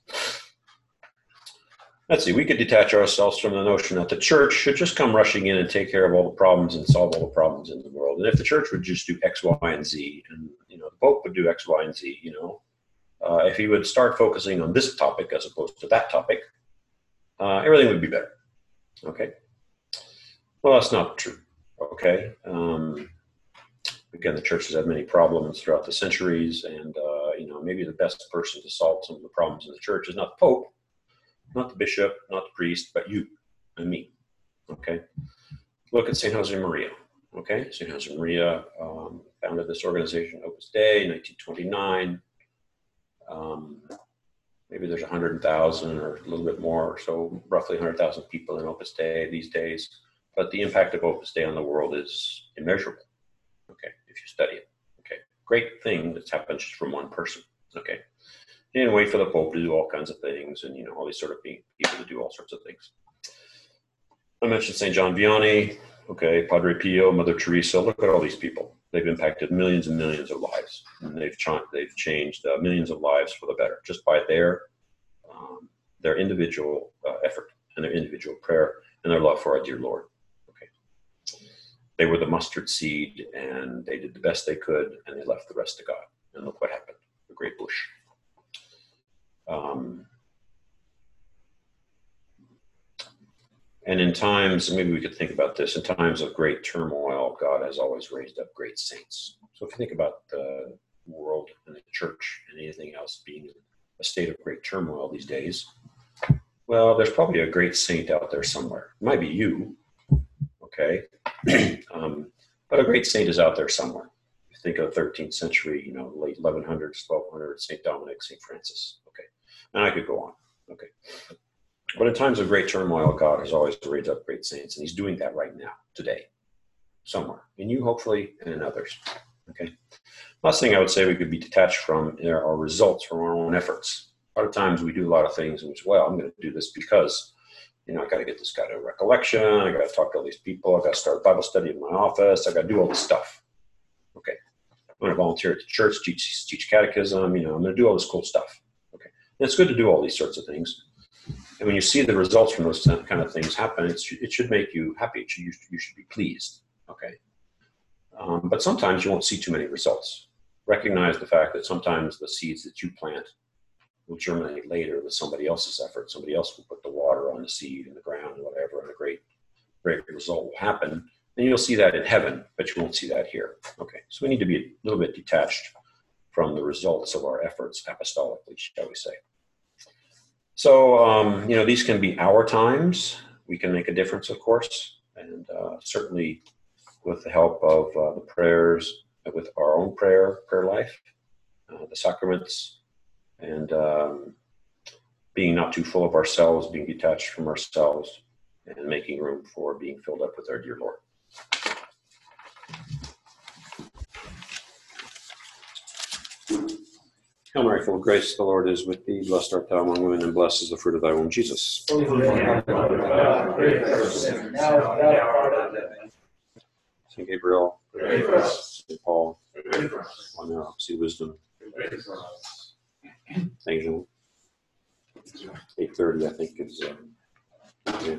Let's see, we could detach ourselves from the notion that the church should just come rushing in and take care of all the problems and solve all the problems in the world. And if the church would just do X, Y, and Z, and, you know, the Pope would do X, Y, and Z, you know, uh, if he would start focusing on this topic as opposed to that topic, uh, everything would be better, okay? Well, that's not true, okay? Um, again, the church has had many problems throughout the centuries, and, uh, you know, maybe the best person to solve some of the problems in the church is not the Pope, not the bishop, not the priest, but you and me, okay? Look at Saint Josemaria, okay? Saint Josemaria um, founded this organization, Opus Dei, in nineteen twenty-nine. Um, maybe there's one hundred thousand or a little bit more, so roughly one hundred thousand people in Opus Dei these days. But the impact of Opus Dei on the world is immeasurable, okay, if you study it, okay? Great thing that's happened just from one person, okay? He didn't wait for the Pope to do all kinds of things and, you know, all these sort of people to do all sorts of things. I mentioned Saint John Vianney, okay, Padre Pio, Mother Teresa. Look at all these people. They've impacted millions and millions of lives, and they've, ch- they've changed uh, millions of lives for the better just by their, um, their individual uh, effort and their individual prayer and their love for our dear Lord. Okay, they were the mustard seed, and they did the best they could, and they left the rest to God. And look what happened, the great bush. Um, and in times, maybe we could think about this, in times of great turmoil, God has always raised up great saints. So if you think about the world and the church and anything else being in a state of great turmoil these days, well, there's probably a great saint out there somewhere. It might be you, okay? um, but a great saint is out there somewhere. If you think of the thirteenth century, you know, late eleven hundreds, twelve hundreds, Saint Dominic, Saint Francis, okay? And I could go on, okay? But in times of great turmoil, God has always raised up great saints, and he's doing that right now, today, somewhere, in you, hopefully, and in others, okay? Last thing I would say we could be detached from are results from our own efforts. A lot of times we do a lot of things in which, well, I'm going to do this because, you know, I got to get this guy to a recollection, I got to talk to all these people, I got to start a Bible study in my office, I got to do all this stuff, okay? I'm going to volunteer at the church, teach, teach catechism, you know, I'm going to do all this cool stuff. And it's good to do all these sorts of things. And when you see the results from those kind of things happen, it's, it should make you happy. It should, you, you should be pleased, okay? Um, but sometimes you won't see too many results. Recognize the fact that sometimes the seeds that you plant will germinate later with somebody else's effort. Somebody else will put the water on the seed in the ground and whatever, and a great, great result will happen. And you'll see that in heaven, but you won't see that here, okay? So we need to be a little bit detached from the results of our efforts apostolically, shall we say. So, um, you know, these can be our times. We can make a difference, of course, and uh, certainly with the help of uh, the prayers, with our own prayer, prayer life, uh, the sacraments, and um, being not too full of ourselves, being detached from ourselves, and making room for being filled up with our dear Lord. Hail Mary, full of grace, the Lord is with thee. Blessed art thou among women, and blessed is the fruit of thy womb, Jesus. Saint Gabriel, Saint Paul, on their opposite wisdom. Angel. eight thirty, I think, is. Uh, yeah.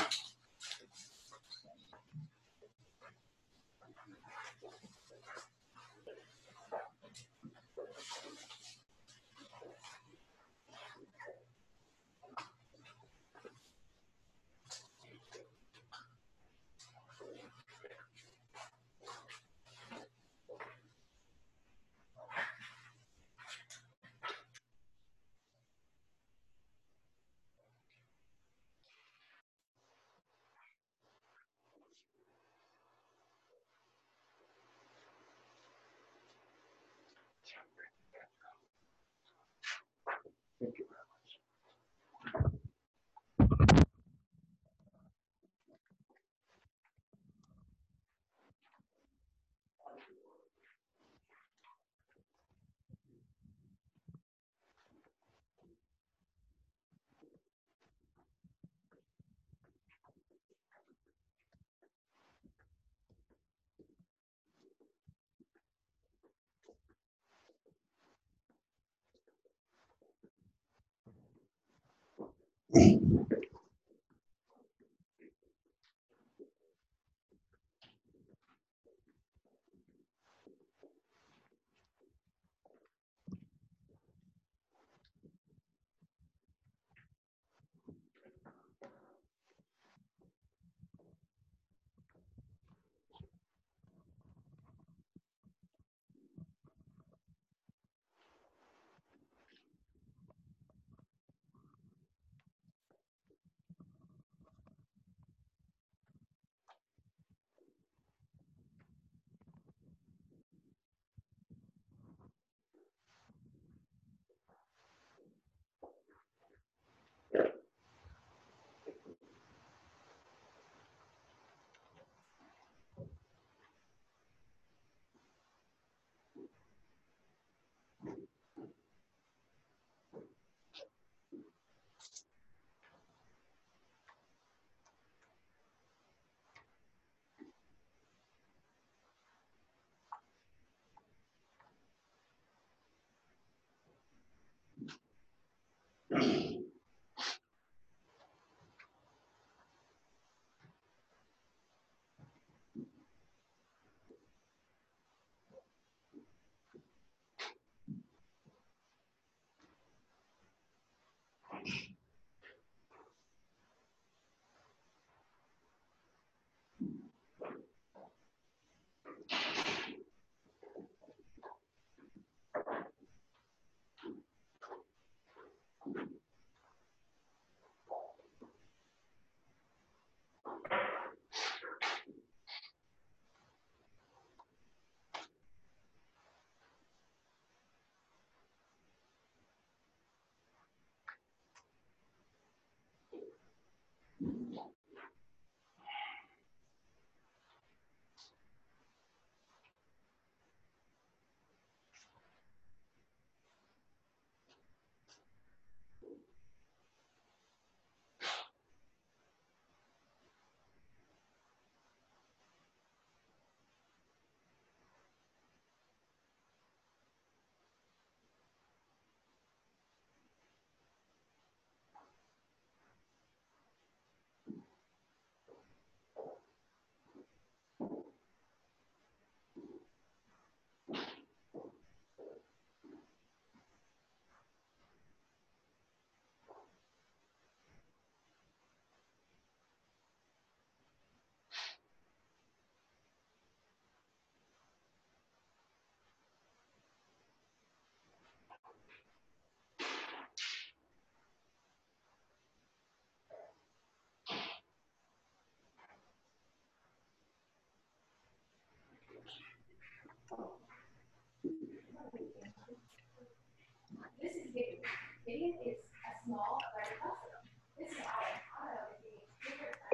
This is Gideon. Gideon is a small, very possible. This is Adam. Adam is the bigger type.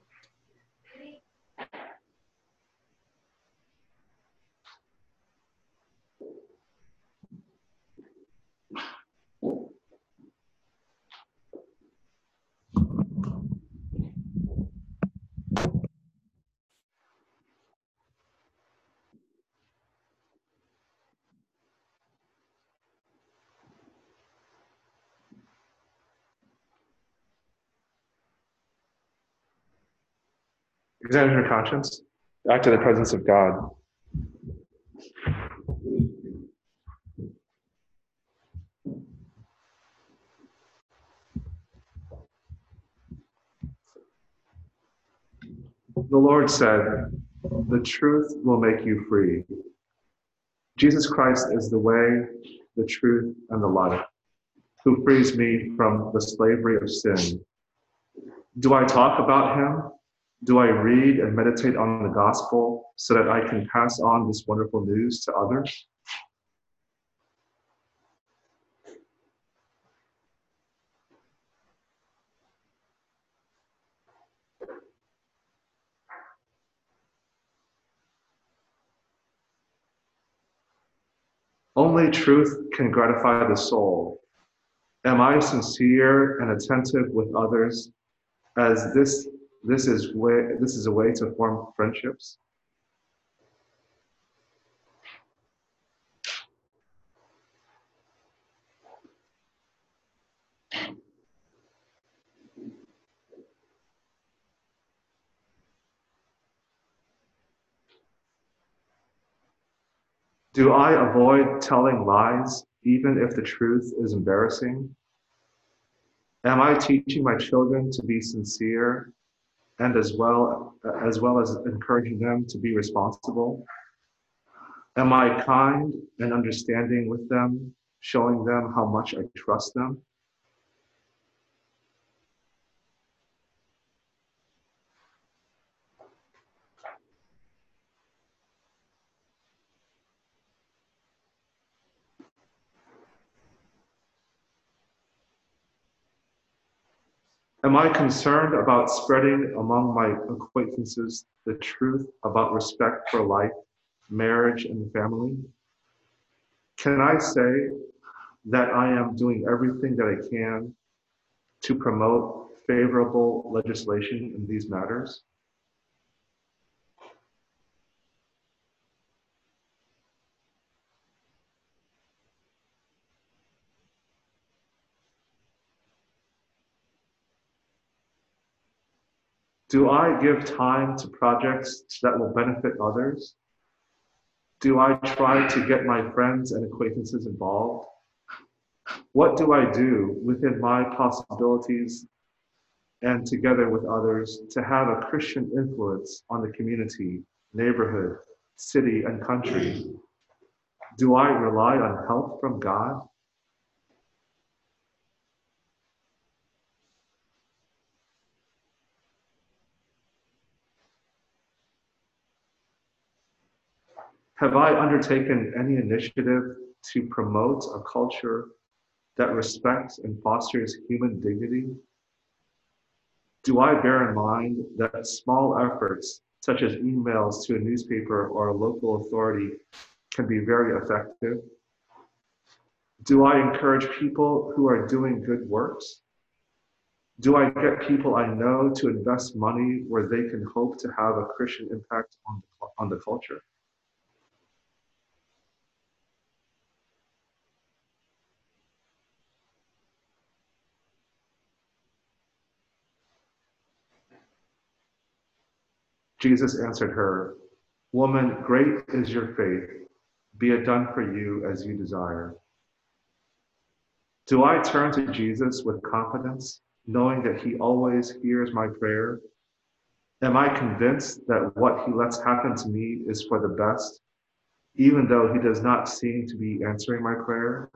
Gideon. Examine your conscience. Act in the presence of God. The Lord said, "The truth will make you free." Jesus Christ is the way, the truth, and the life, who frees me from the slavery of sin. Do I talk about him? Do I read and meditate on the gospel so that I can pass on this wonderful news to others? Only truth can gratify the soul. Am I sincere and attentive with others, as this this is way this is a way to form friendships? Do I avoid telling lies, even if the truth is embarrassing? Am I teaching my children to be sincere, and as well as well as encouraging them to be responsible? Am I kind and understanding with them, showing them how much I trust them? Am I concerned about spreading among my acquaintances the truth about respect for life, marriage, and family? Can I say that I am doing everything that I can to promote favorable legislation in these matters? Do I give time to projects that will benefit others? Do I try to get my friends and acquaintances involved? What do I do within my possibilities and together with others to have a Christian influence on the community, neighborhood, city, and country? Do I rely on help from God? Have I undertaken any initiative to promote a culture that respects and fosters human dignity? Do I bear in mind that small efforts, such as emails to a newspaper or a local authority, can be very effective? Do I encourage people who are doing good works? Do I get people I know to invest money where they can hope to have a Christian impact on, on the culture? Jesus answered her, "Woman, great is your faith. Be it done for you as you desire." Do I turn to Jesus with confidence, knowing that he always hears my prayer? Am I convinced that what he lets happen to me is for the best, even though he does not seem to be answering my prayer?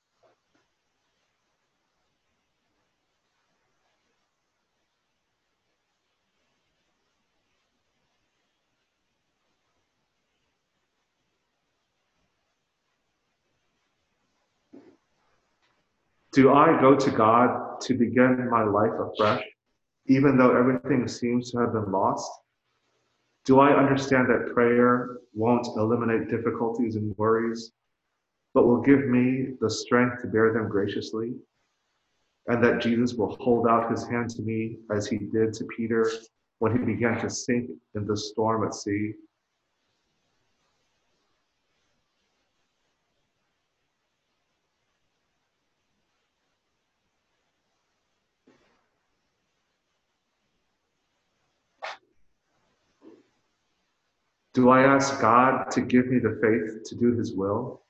Do I go to God to begin my life afresh, even though everything seems to have been lost? Do I understand that prayer won't eliminate difficulties and worries, but will give me the strength to bear them graciously? And that Jesus will hold out his hand to me as he did to Peter when he began to sink in the storm at sea? Do I ask God to give me the faith to do his will?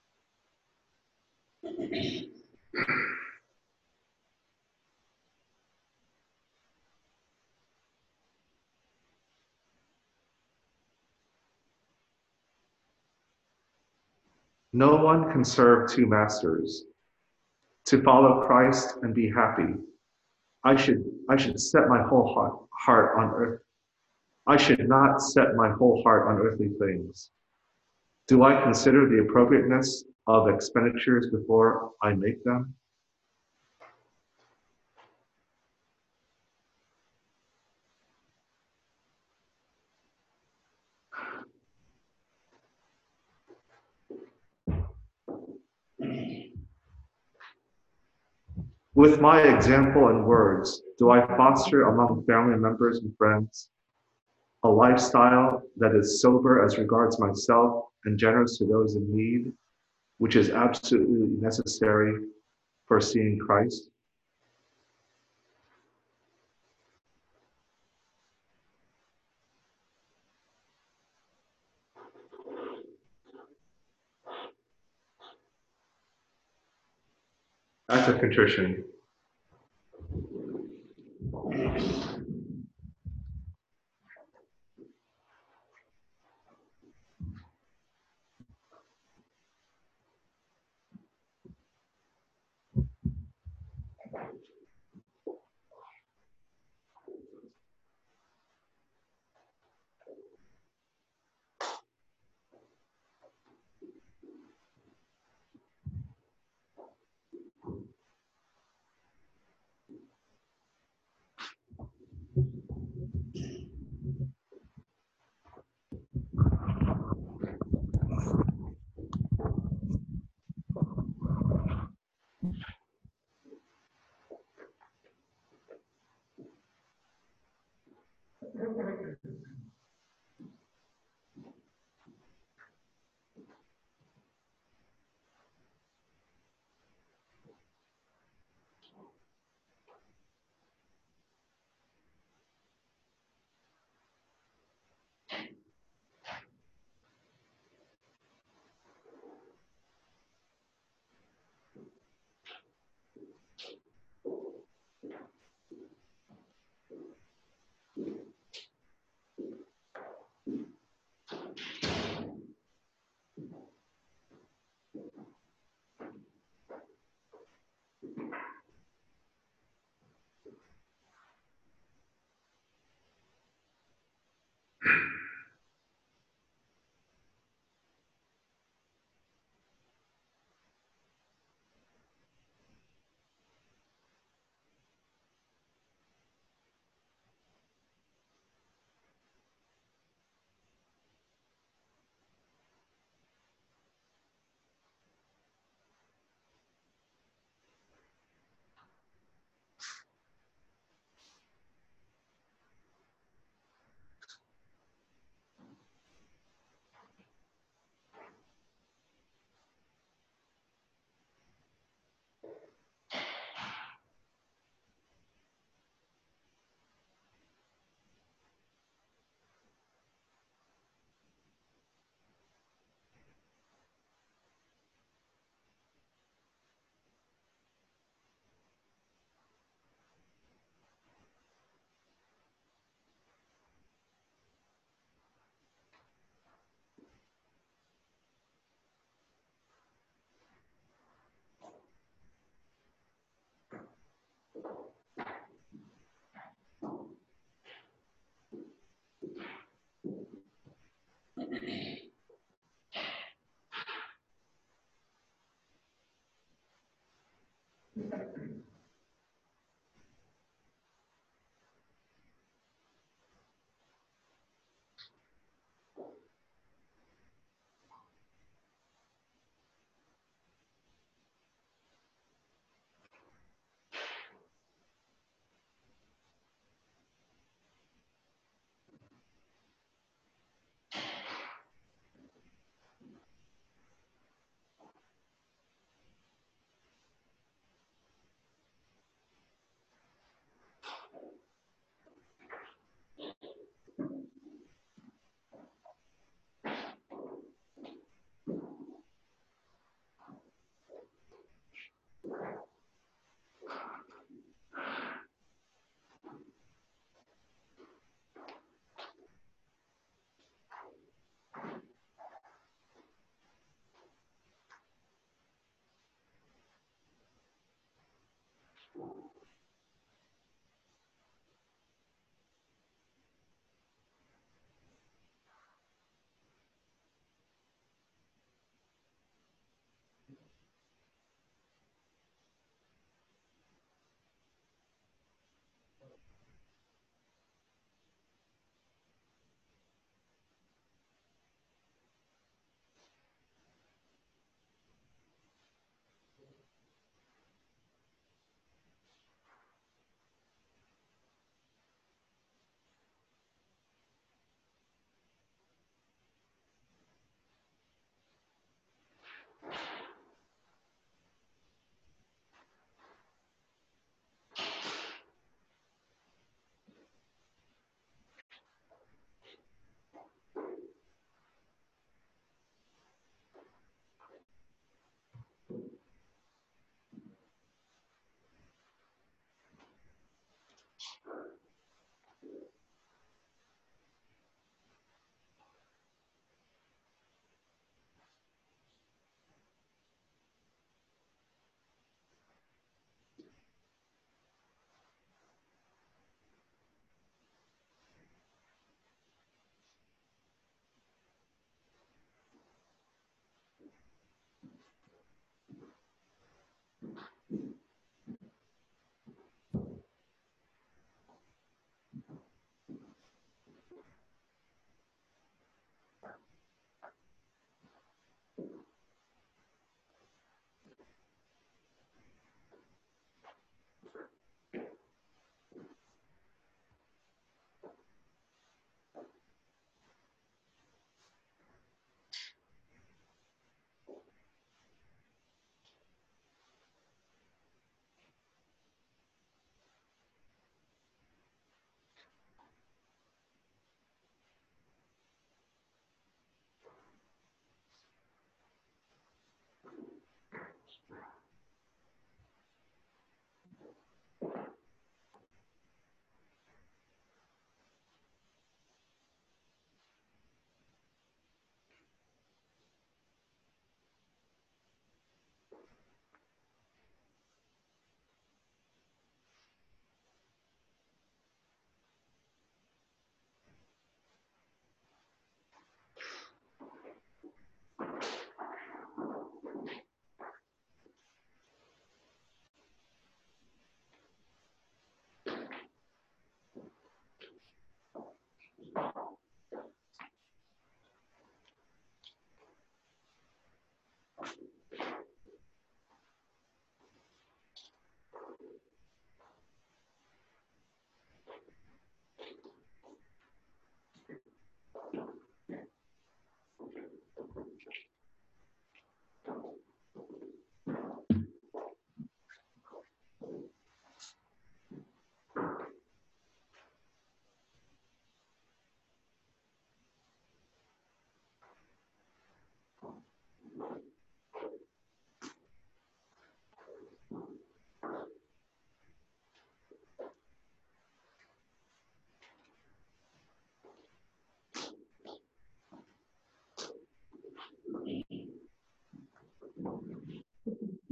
No one can serve two masters. To follow Christ and be happy, I should, I should set my whole heart, heart on earth. I should not set my whole heart on earthly things. Do I consider the appropriateness of expenditures before I make them? With my example and words, do I foster among family members and friends a lifestyle that is sober as regards myself and generous to those in need, which is absolutely necessary for seeing Christ? Act of contrition.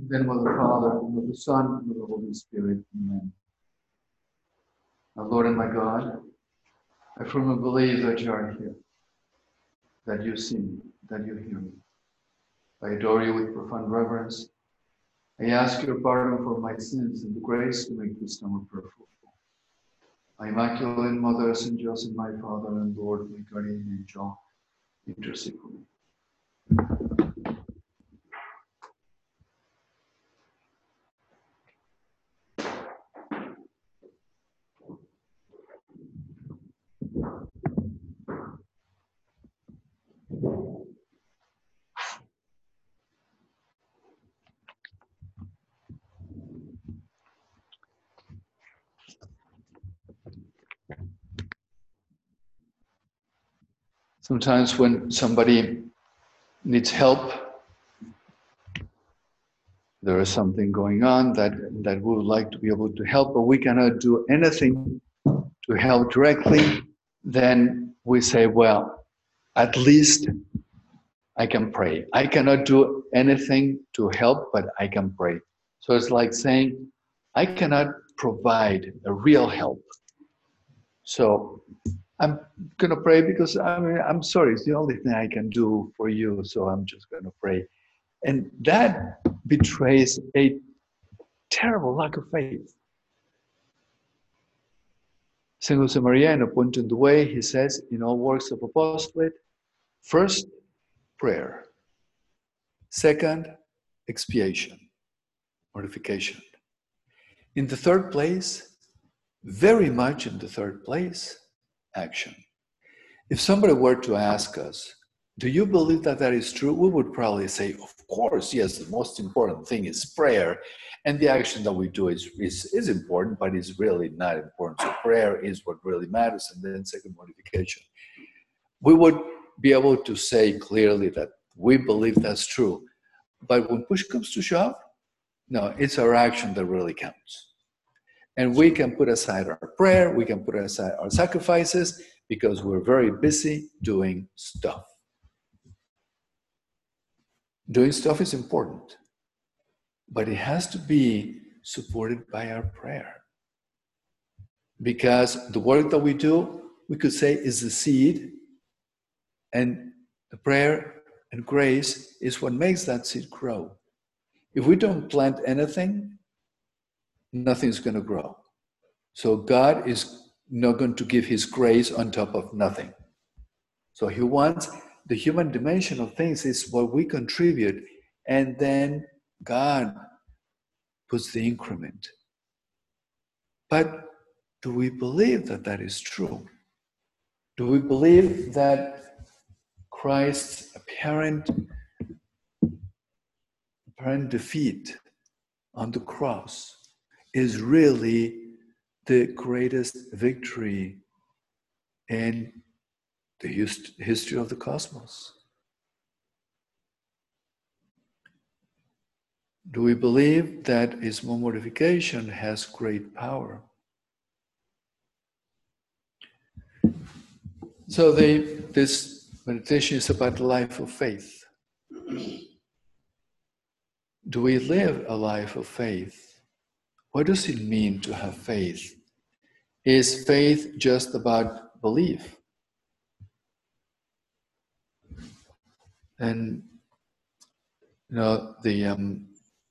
In the name of the Father, and of the Son, and of the Holy Spirit. Amen. My Lord and my God, I firmly believe that you are here, that you see me, that you hear me. I adore you with profound reverence. I ask your pardon for my sins and the grace to make this time a prayer fruitful. My Immaculate Mother, Saint Joseph, my Father and Lord, my guardian angel, intercede for me. Sometimes when somebody needs help, there is something going on that, that we would like to be able to help, but we cannot do anything to help directly, then we say, well, at least I can pray. I cannot do anything to help, but I can pray. So it's like saying, I cannot provide a real help. So I'm going to pray because I mean, I'm sorry, it's the only thing I can do for you, so I'm just going to pray. And that betrays a terrible lack of faith. Saint Josemaria, in A Point in the Way, he says, in all works of apostolate, first, prayer. Second, expiation, mortification. In the third place, very much in the third place, action. If somebody were to ask us, do you believe that that is true? We would probably say, of course, yes, the most important thing is prayer. And the action that we do is, is, is important, but it's really not important. So prayer is what really matters. And then second, mortification. We would be able to say clearly that we believe that's true. But when push comes to shove, no, it's our action that really counts. And we can put aside our prayer, we can put aside our sacrifices, because we're very busy doing stuff. Doing stuff is important, but it has to be supported by our prayer. Because the work that we do, we could say, is the seed, and the prayer and grace is what makes that seed grow. If we don't plant anything, nothing's going to grow. So God is not going to give his grace on top of nothing. So he wants the human dimension of things is what we contribute, and then God puts the increment. But do we believe that that is true? Do we believe that Christ's apparent, apparent defeat on the cross is really the greatest victory in the hist- history of the cosmos? Do we believe that his mortification has great power? So the, this meditation is about the life of faith. Do we live a life of faith? What does it mean to have faith? Is faith just about belief? And you know, the um,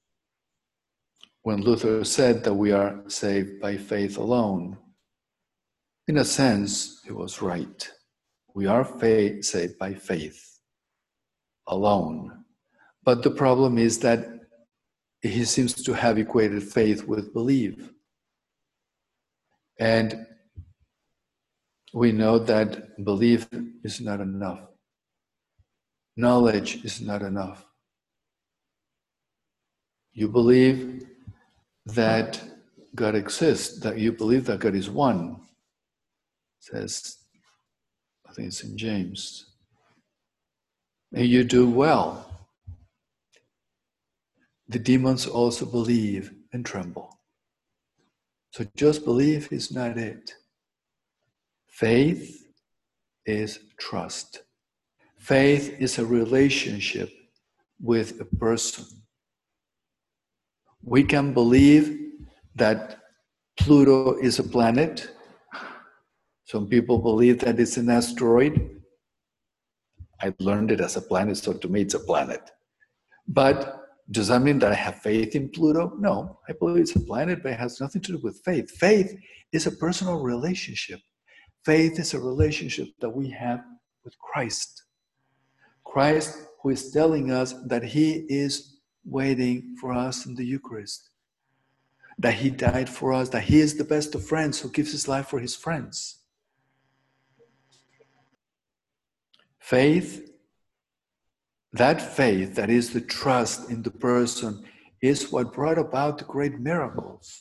when Luther said that we are saved by faith alone, in a sense, he was right. We are faith, saved by faith alone. But the problem is that he seems to have equated faith with belief. And we know that belief is not enough. Knowledge is not enough. You believe that God exists, that you believe that God is one, says, I think it's in James. And you do well. The demons also believe and tremble. So just belief is not it. Faith is trust. Faith is a relationship with a person. We can believe that Pluto is a planet. Some people believe that it's an asteroid. I learned it as a planet, so to me it's a planet. But does that mean that I have faith in Pluto? No, I believe it's a planet, but it has nothing to do with faith. Faith is a personal relationship. Faith is a relationship that we have with Christ. Christ, who is telling us that he is waiting for us in the Eucharist, that he died for us, that he is the best of friends who gives his life for his friends. Faith, that faith, that is the trust in the person, is what brought about the great miracles.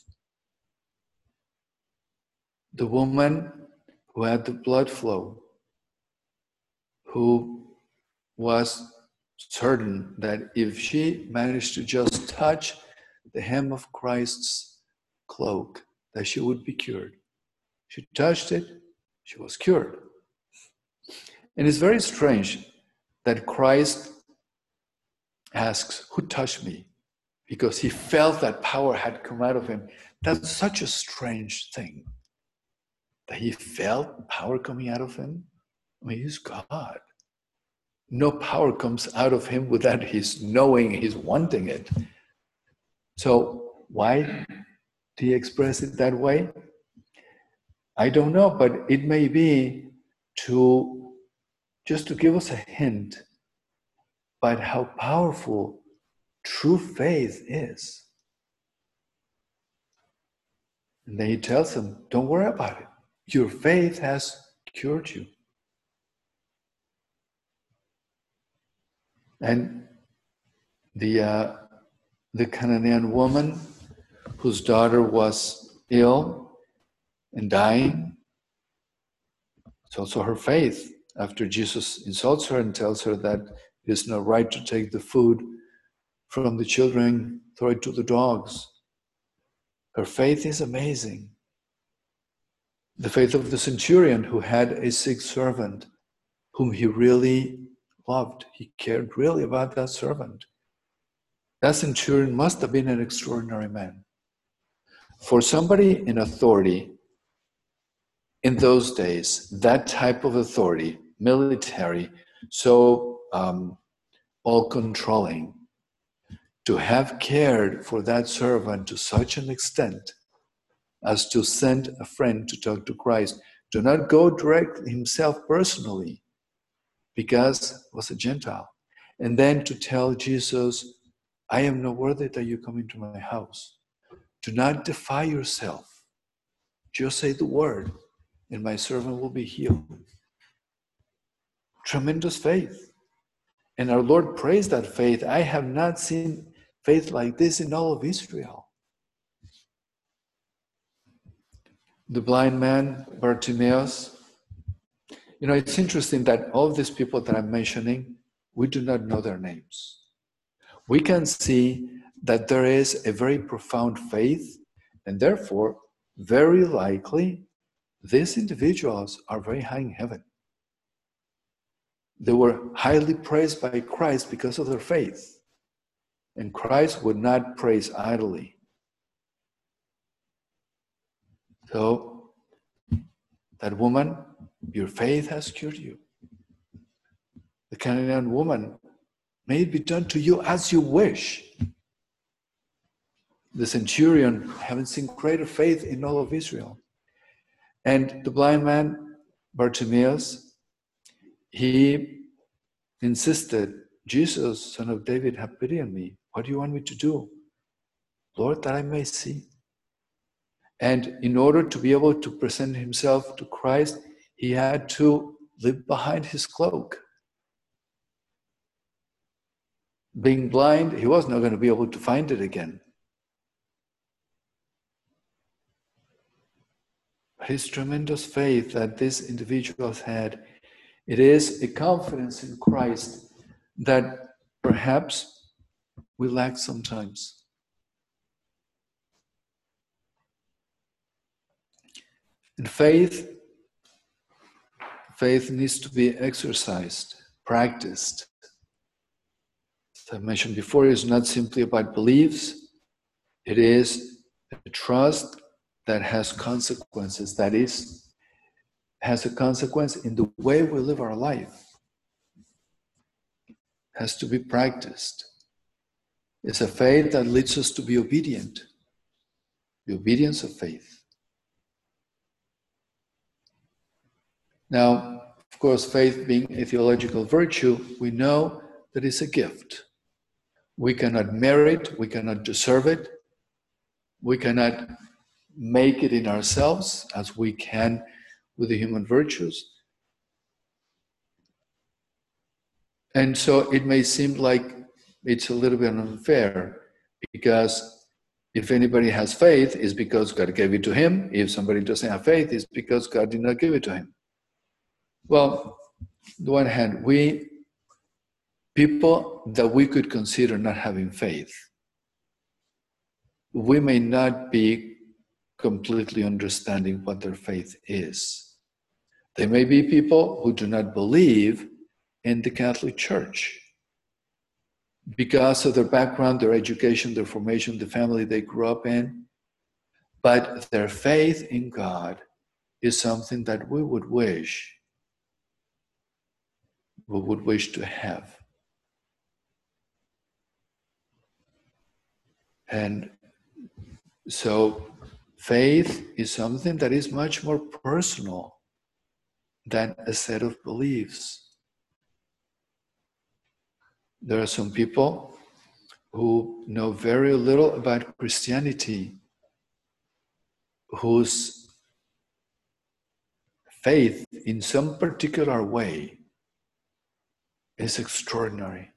The woman who had the blood flow, who was certain that if she managed to just touch the hem of Christ's cloak, that she would be cured. She touched it, she was cured. And it's very strange that Christ asks, who touched me? Because he felt that power had come out of him. That's such a strange thing. That he felt power coming out of him. I mean, he's God. No power comes out of him without his knowing, his wanting it. So why did he express it that way? I don't know, but it may be to just to give us a hint about how powerful true faith is. And then he tells them, don't worry about it. Your faith has cured you. And the uh, the Canaanite woman whose daughter was ill and dying, it's also her faith. After Jesus insults her and tells her that it is not right to take the food from the children, throw it to the dogs. Her faith is amazing. The faith of the centurion who had a sick servant whom he really loved. He cared really about that servant. That centurion must have been an extraordinary man. For somebody in authority, in those days, that type of authority, military, so um, all-controlling, to have cared for that servant to such an extent as to send a friend to talk to Christ, to not go direct himself personally, because was a Gentile, and then to tell Jesus, I am not worthy that you come into my house. Do not defy yourself. Just say the word, and my servant will be healed. Tremendous faith. And our Lord praised that faith. I have not seen faith like this in all of Israel. The blind man, Bartimaeus. You know, it's interesting that all of these people that I'm mentioning, we do not know their names. We can see that there is a very profound faith, and therefore, very likely, these individuals are very high in heaven. They were highly praised by Christ because of their faith. And Christ would not praise idly. So, that woman, your faith has cured you. The Canaanite woman, may it be done to you as you wish. The centurion, haven't seen greater faith in all of Israel. And the blind man, Bartimaeus, he insisted, Jesus, son of David, have pity on me. What do you want me to do? Lord, that I may see. And in order to be able to present himself to Christ, he had to live behind his cloak. Being blind, he was not going to be able to find it again. But his tremendous faith that these individuals had, it is a confidence in Christ that perhaps we lack sometimes. And faith, faith needs to be exercised, practiced. As I mentioned before, it's not simply about beliefs. It is a trust that has consequences, that is, has a consequence in the way we live our life. Has to be practiced. It's a faith that leads us to be obedient. The obedience of faith. Now, of course, faith being a theological virtue, we know that it's a gift. We cannot merit, we cannot deserve it, we cannot make it in ourselves as we can with the human virtues. And so it may seem like it's a little bit unfair, because if anybody has faith, it's because God gave it to him. If somebody doesn't have faith, it's because God did not give it to him. Well, on the one hand, we, people that we could consider not having faith, we may not be completely understanding what their faith is. They may be people who do not believe in the Catholic Church because of their background, their education, their formation, the family they grew up in. But their faith in God is something that we would wish, we would wish to have. And so faith is something that is much more personal than a set of beliefs. There are some people who know very little about Christianity, whose faith in some particular way is extraordinary.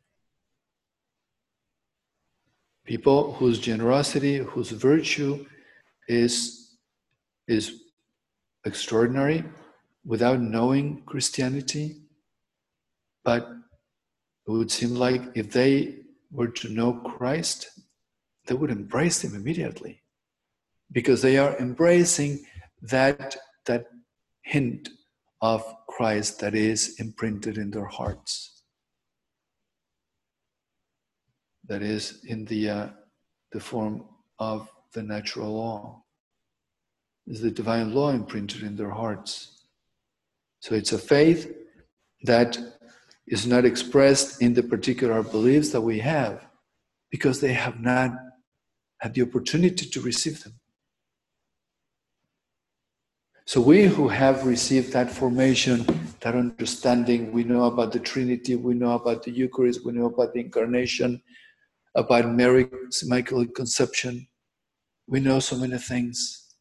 People whose generosity, whose virtue is, is extraordinary without knowing Christianity, but it would seem like if they were to know Christ, they would embrace him immediately, because they are embracing that, that hint of Christ that is imprinted in their hearts. That is in the, uh, the form of the natural law. Is the divine law imprinted in their hearts. So it's a faith that is not expressed in the particular beliefs that we have, because they have not had the opportunity to receive them. So we who have received that formation, that understanding, we know about the Trinity, we know about the Eucharist, we know about the Incarnation, about Mary's Immaculate Conception. We know so many things.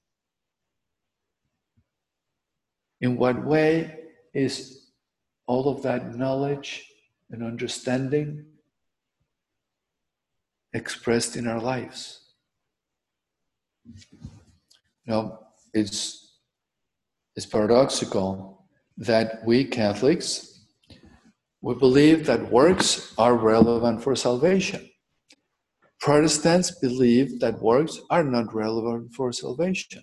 In what way is all of that knowledge and understanding expressed in our lives? Now, it's, it's paradoxical that we Catholics, we believe that works are relevant for salvation. Protestants believe that works are not relevant for salvation.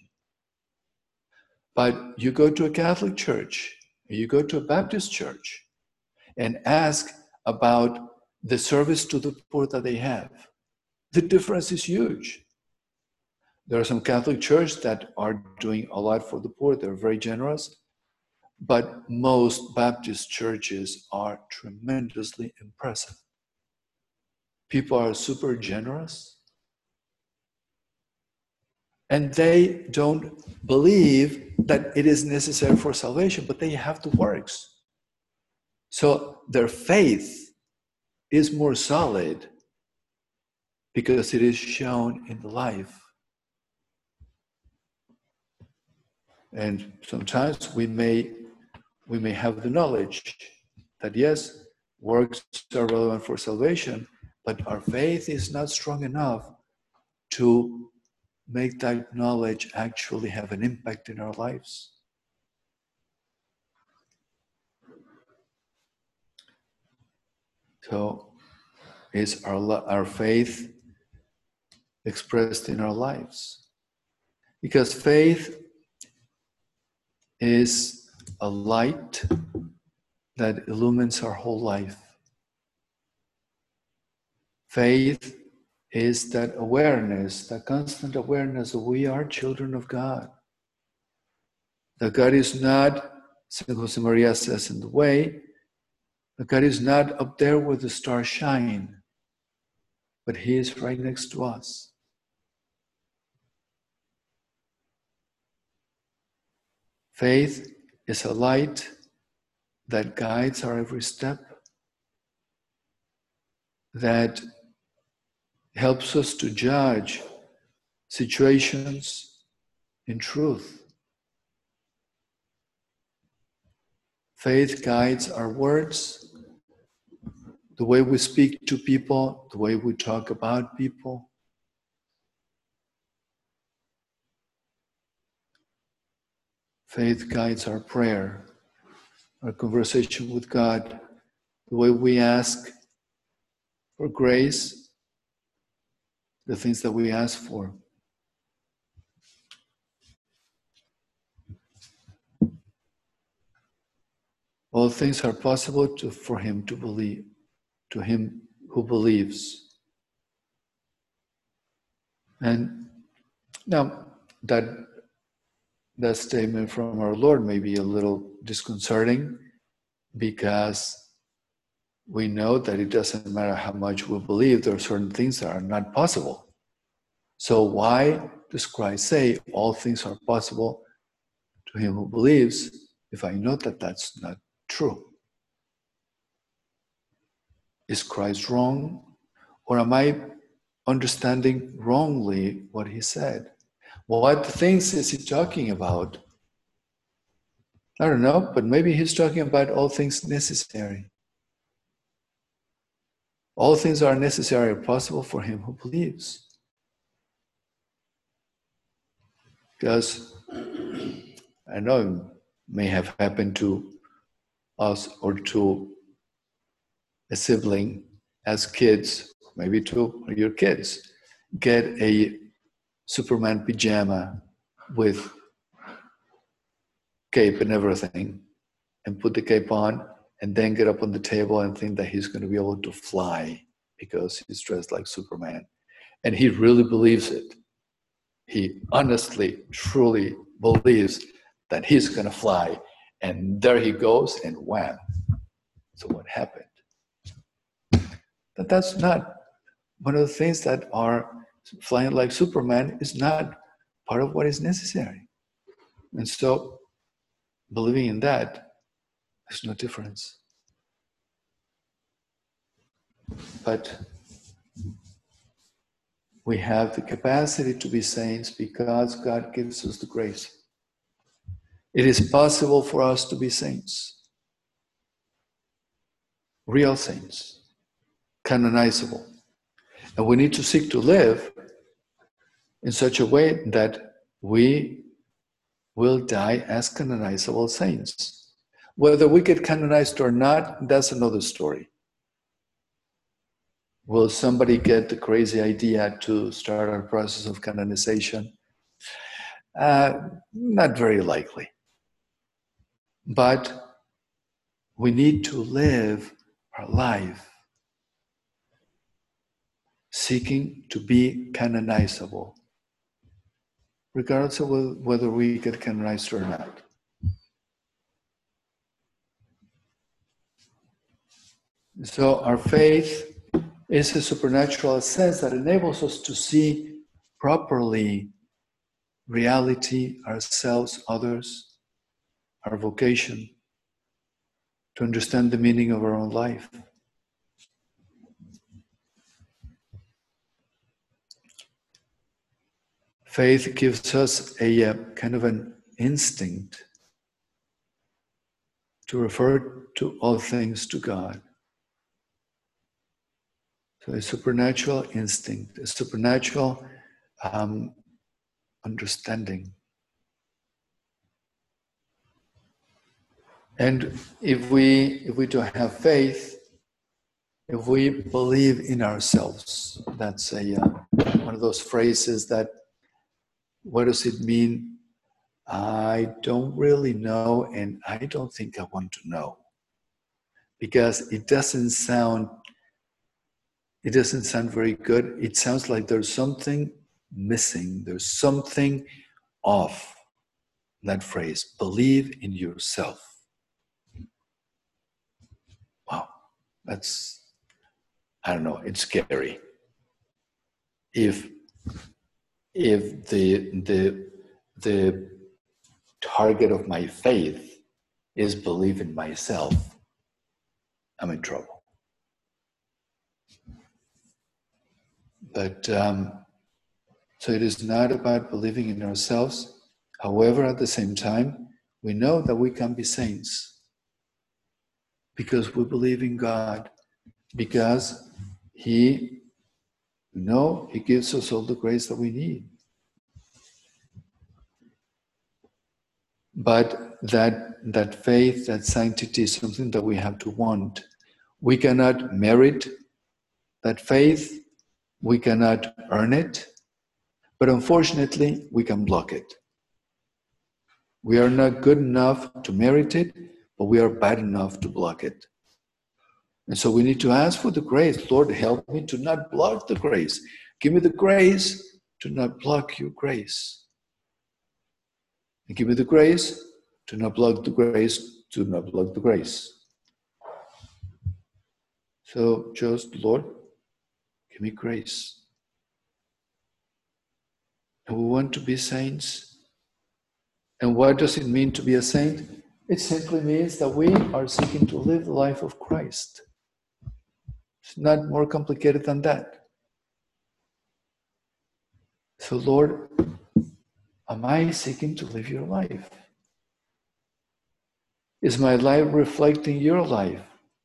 But you go to a Catholic church, you go to a Baptist church, and ask about the service to the poor that they have. The difference is huge. There are some Catholic churches that are doing a lot for the poor. They're very generous. But most Baptist churches are tremendously impressive. People are super generous. And they don't believe that it is necessary for salvation, but they have the works. So their faith is more solid because it is shown in the life. And sometimes we may, we may have the knowledge that yes, works are relevant for salvation, but our faith is not strong enough to make that knowledge actually have an impact in our lives. So is our, our faith expressed in our lives? Because faith is a light that illumines our whole life. Faith is that awareness, that constant awareness that we are children of God. That God is not, Saint Josemaria says in the way, that God is not up there where the stars shine, but He is right next to us. Faith is a light that guides our every step, that helps us to judge situations in truth. Faith guides our words, the way we speak to people, the way we talk about people. Faith guides our prayer, our conversation with God, the way we ask for grace, the things that we ask for. All things are possible to, for him to believe, to him who believes. And now that that statement from our Lord may be a little disconcerting, because we know that it doesn't matter how much we believe, there are certain things that are not possible. So why does Christ say all things are possible to him who believes, if I know that that's not true? Is Christ wrong? Or am I understanding wrongly what he said? What things is he talking about? I don't know, but maybe he's talking about all things necessary. All things are necessary or possible for him who believes. Because I know it may have happened to us or to a sibling as kids, maybe to your kids, get a Superman pajama with cape and everything, and put the cape on, and then get up on the table and think that he's going to be able to fly because he's dressed like Superman. And he really believes it. He honestly, truly believes that he's going to fly. And there he goes, and wham. So what happened? That that's not one of the things that are flying like Superman is not part of what is necessary. And so believing in that, there's no difference. But we have the capacity to be saints because God gives us the grace. It is possible for us to be saints. Real saints. Canonizable. And we need to seek to live in such a way that we will die as canonizable saints. Whether we get canonized or not, that's another story. Will somebody get the crazy idea to start our process of canonization? Uh, not very likely. But we need to live our life seeking to be canonizable, regardless of whether we get canonized or not. So our faith is a supernatural sense that enables us to see properly reality, ourselves, others, our vocation, to understand the meaning of our own life. Faith gives us a uh, kind of an instinct to refer to all things to God. So a supernatural instinct, a supernatural um, understanding. And if we if we don't have faith, if we believe in ourselves, that's a uh, one of those phrases that, what does it mean? I don't really know, and I don't think I want to know. Because it doesn't sound it doesn't sound very good. It sounds like there's something missing. There's something off. That phrase, believe in yourself. Wow, that's, I don't know, it's scary. If if the the the target of my faith is believe in myself, I'm in trouble. But um, so it is not about believing in ourselves. However, at the same time, we know that we can be saints because we believe in God, because He, you know, He gives us all the grace that we need. But that that faith, that sanctity is something that we have to want. We cannot merit that faith, we cannot earn it, but unfortunately, we can block it. We are not good enough to merit it, but we are bad enough to block it. And so we need to ask for the grace. Lord, help me to not block the grace. Give me the grace to not block your grace. And give me the grace to not block the grace, to not block the grace. So just, Lord, give me grace. And we want to be saints. And what does it mean to be a saint? It simply means that we are seeking to live the life of Christ. It's not more complicated than that. So, Lord, am I seeking to live your life? Is my life reflecting your life?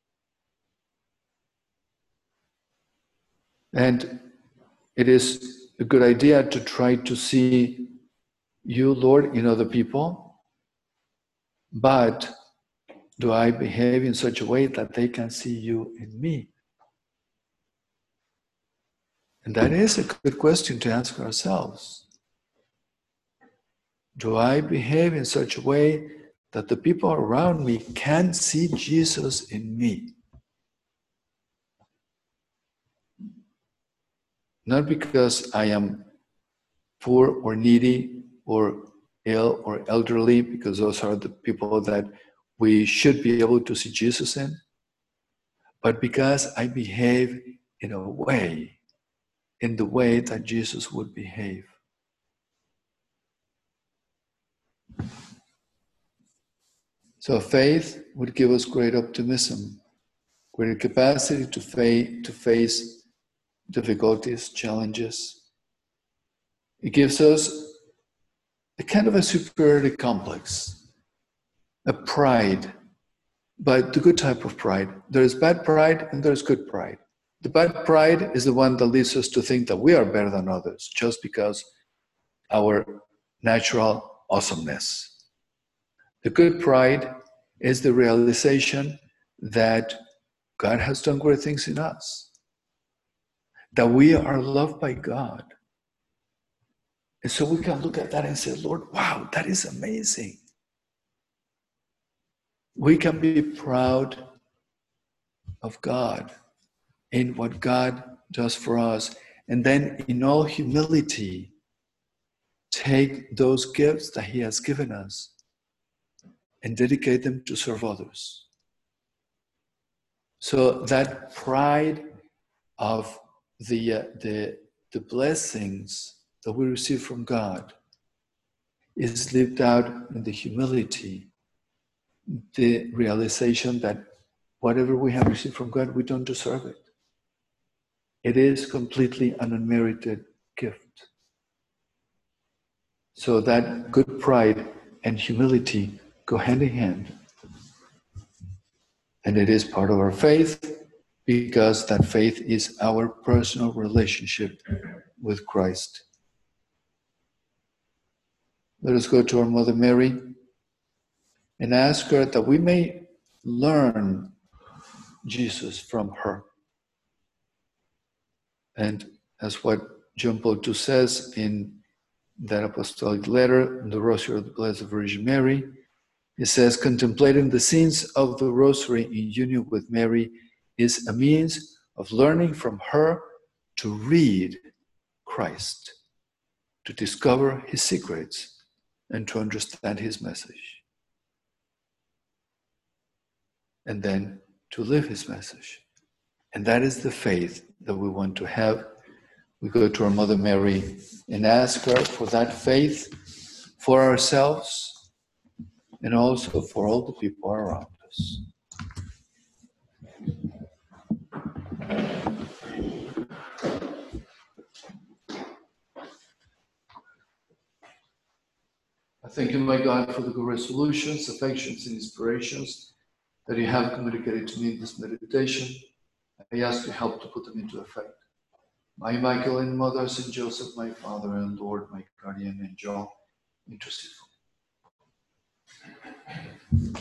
And it is a good idea to try to see you, Lord, in other people, but do I behave in such a way that they can see you in me? And that is a good question to ask ourselves. Do I behave in such a way that the people around me can see Jesus in me? Not because I am poor or needy or ill or elderly, because those are the people that we should be able to see Jesus in, but because I behave in a way, in the way that Jesus would behave. So faith would give us great optimism, greater capacity to, fa- to face difficulties, challenges. It gives us a kind of a superiority complex, a pride, but the good type of pride. There is bad pride and there is good pride. The bad pride is the one that leads us to think that we are better than others just because our natural awesomeness. The good pride is the realization that God has done great things in us, that we are loved by God. And so we can look at that and say, Lord, wow, that is amazing. We can be proud of God in what God does for us. And then in all humility, take those gifts that He has given us and dedicate them to serve others. So that pride of the, uh, the, the blessings that we receive from God is lived out in the humility, the realization that whatever we have received from God, we don't deserve it. It is completely an unmerited gift. So that good pride and humility go hand in hand. And it is part of our faith because that faith is our personal relationship with Christ. Let us go to our Mother Mary and ask her that we may learn Jesus from her. And as what John Paul the Second says in that apostolic letter, in the Rosary of the Blessed Virgin Mary, he says, contemplating the scenes of the Rosary in union with Mary is a means of learning from her to read Christ, to discover his secrets, and to understand his message. And then to live his message. And that is the faith that we want to have. We go to our Mother Mary and ask her for that faith for ourselves and also for all the people around us. I thank you, my God, for the good resolutions, affections, and inspirations that you have communicated to me in this meditation. I ask your help to put them into effect. My Immaculate Mother, Saint Joseph, my Father and Lord, my guardian angel, intercede for me.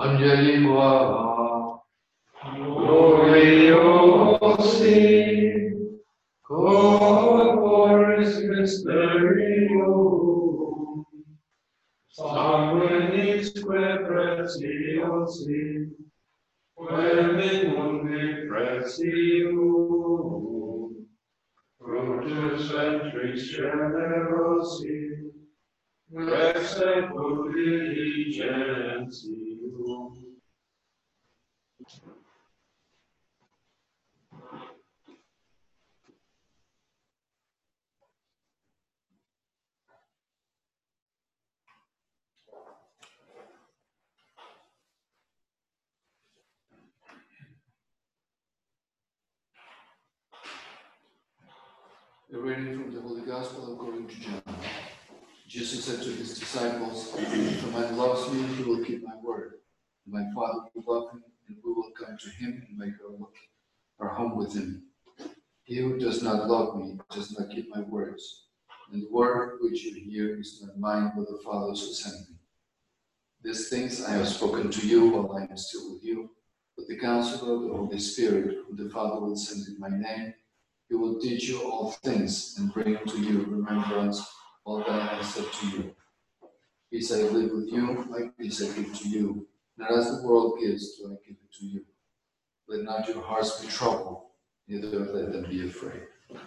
Angelima, gloriosi, corporis mysterium, sanguinisque preciosi, Mundi precium, fructus ventris generosi, Rex sepulchri gentium. A reading from the Holy Gospel according to John. Jesus said to his disciples, "If a man loves me, he will keep my word. My Father will love him, and we will come to him and make our, our home with him. He who does not love me does not keep my words. And the word which you hear is not mine, but the Father's who sent me. These things I have spoken to you while I am still with you. But the Counselor, the Holy Spirit, whom the Father will send in my name, he will teach you all things and bring to you remembrance all that I have said to you. Peace I live with you, my peace I give to you. Not as the world gives, do I give it to you. Let not your hearts be troubled, neither let them be afraid."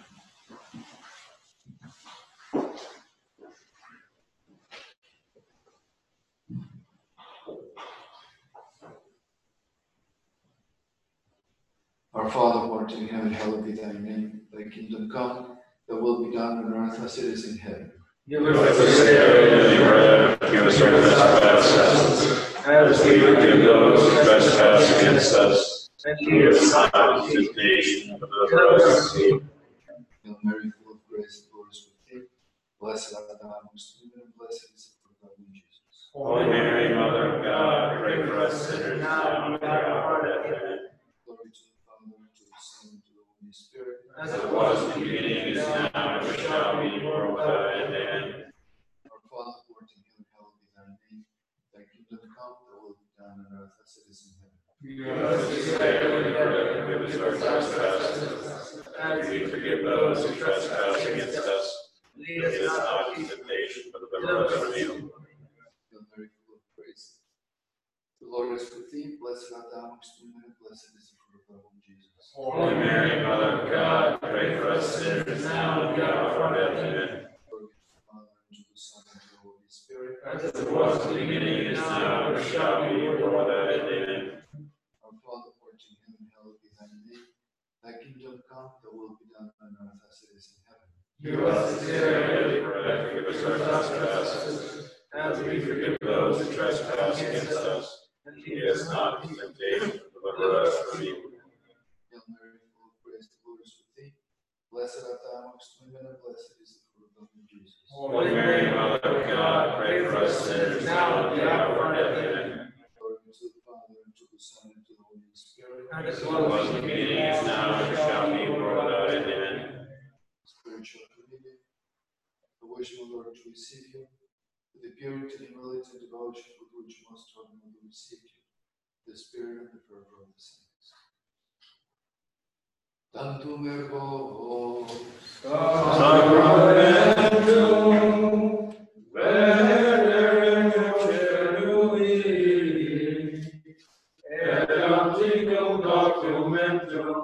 Our Father, who art in heaven, hallowed be thy name. Thy kingdom come, thy will be done on earth as it is in heaven. Give us this day our daily bread, forgive us our trespasses, as we forgive those who trespass against us. And lead us not into temptation, but deliver us from evil. Hail Mary, full of grace, the Lord is with thee. Blessed art thou amongst women, and blessed is the fruit of thy womb, Jesus. Holy Mary, Mother of God, pray for us sinners now and at our hour of death. Amen. Glory to the Father, and to the Son, and to the Holy Spirit. As it was in the beginning, is now, and ever shall be, world without end. Amen. Our Father, who art in heaven, hallowed be thy name. Thy kingdom come, thy will be done on earth as it is in heaven. Give us this day our daily bread, and forgive us our trespasses, as we forgive those who trespass against us. Lead us not into temptation, but deliver us from evil. Hail Mary, full of grace, the Lord is with thee. Blessed art thou amongst women, and blessed is the fruit of thy womb, Jesus. Holy Mary, Mother of God, pray for us sinners now and at our hour of death. Amen. Glory to the Father, and to the Son, and to the Holy Spirit. As it was in the beginning, is now, and ever shall be, world without end. Amen. Our Father, who art in heaven, hallowed be thy name. Thy kingdom come, thy will be done on earth as it is in heaven. Give us this day our daily bread, forgive us our trespasses, as we forgive those who trespass against us. And lead us not into temptation, but deliver us from evil. Hail Mary, full of grace, the Lord is with thee. Blessed art thou amongst women, and blessed is the fruit of thy womb, Jesus. Holy Mary, Mother of God, pray for us sinners now and at the hour of our death. Amen. Glory to the Father, and to the Son, and to the Holy Spirit. As it was in the beginning, is now, and ever shall be, world without end. Amen. Spiritual communion. I wish, my Lord, to receive you with the purity, humility, and devotion with which most ordinarily receive you, the Spirit and the fervor of the saints. Tantum ergo Sacramentum venerem celui et anticum documentum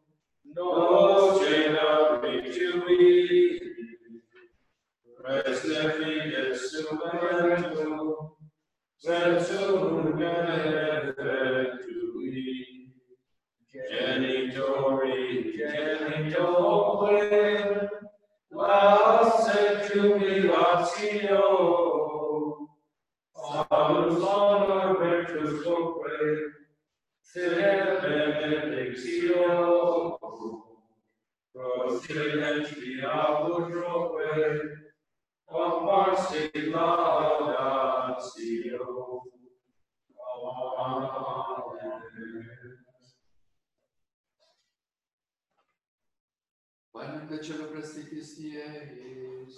nocena ritui Preste fides sumentum sensum effectui Genitori, genitore, lasse jubilatio, salus honor virtus opre, sed benedictio, prosilens diablo trope, comparsi laudatio. Amen. Panem de celo prestitis Dieis.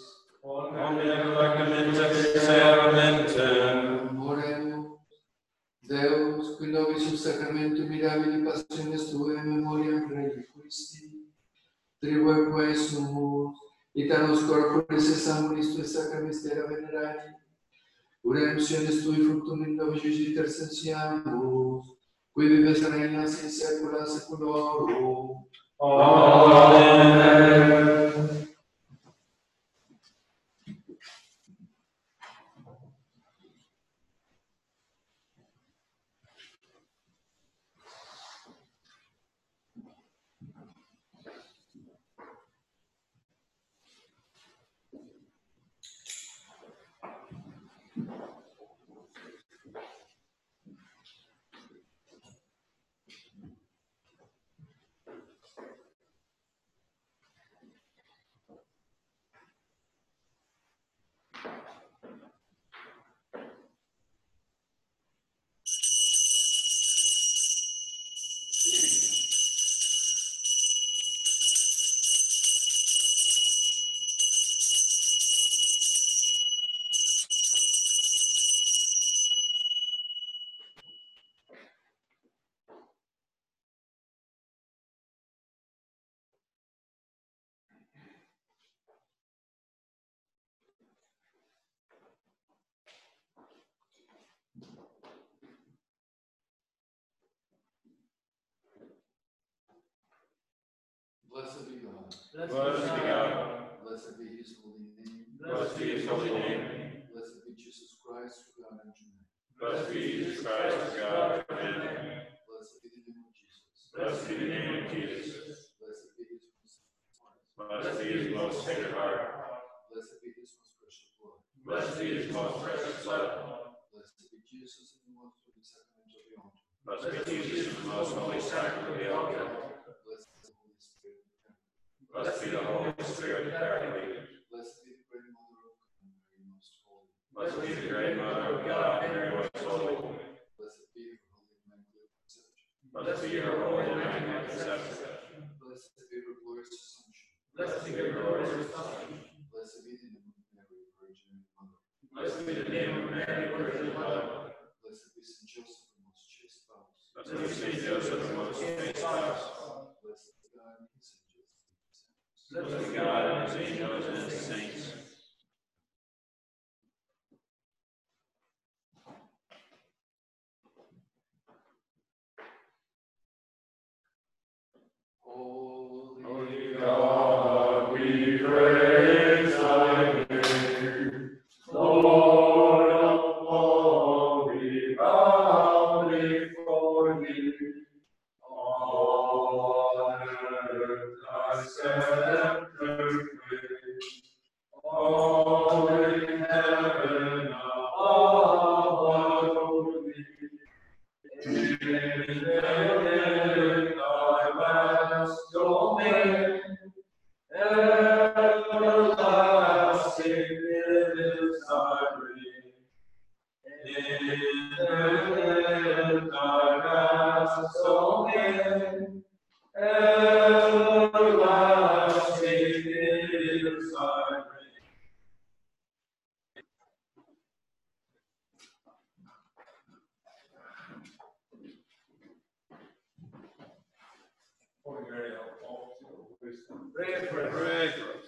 Omnem lacramentem seramentem. Oremus. Deus qui nobis sub sacramentum mirabili passiones tuae memoriam requiesci, tribuque quae sumus, itanos corporis et sanguinis tui sacra mystera venerari, redemptionis tui fructum in nobis Jupiter sensiamus, qui vives reinas in saecula saeculorum. Amen. Blessed be God. Blessed be God. Blessed be his holy name. Blessed be his holy name. Blessed be Jesus Christ, who God and man. Blessed be Jesus Christ, our God, and man. Blessed be the name of Jesus. Blessed be the name of Jesus. Blessed be his most heart. Blessed be his most sacred heart. Blessed be his most precious blood. Blessed be his most precious blood. Blessed be Jesus in the most holy sacrament of the altar. Blessed be Jesus in the most holy sacrament of the altar. Blessed be the Holy Spirit of heaven. Blessed be the Holy Spirit, the Paraclete. Blessed be the great mother of God, Mary most holy. Blessed be the great Mother of God, Mary most holy. Blessed be her holy immaculate conception. Blessed be her holy immaculate conception. Blessed be her glorious assumption. Blessed be her glorious assumption. Blessed be the name of Mary, Virgin and Mother. Blessed be the name of Mary, Virgin Mother. Blessed be Saint Joseph, the most chaste spouse. Blessed be Saint Joseph, the most chaste spouse. Blessed be God and his angels. Blessed be God and his angels and his saints. Holy, Holy God, we praise thy name. Lord of all, we bow before thee. All earth thy scepter praise. All in heaven above adore thee. In heaven thy vast domain, everlasting is thy reign. In heaven thy vast domain, everlasting is thy reign. Holy Mary, help all to wisdom. Pray for us. Pray for us.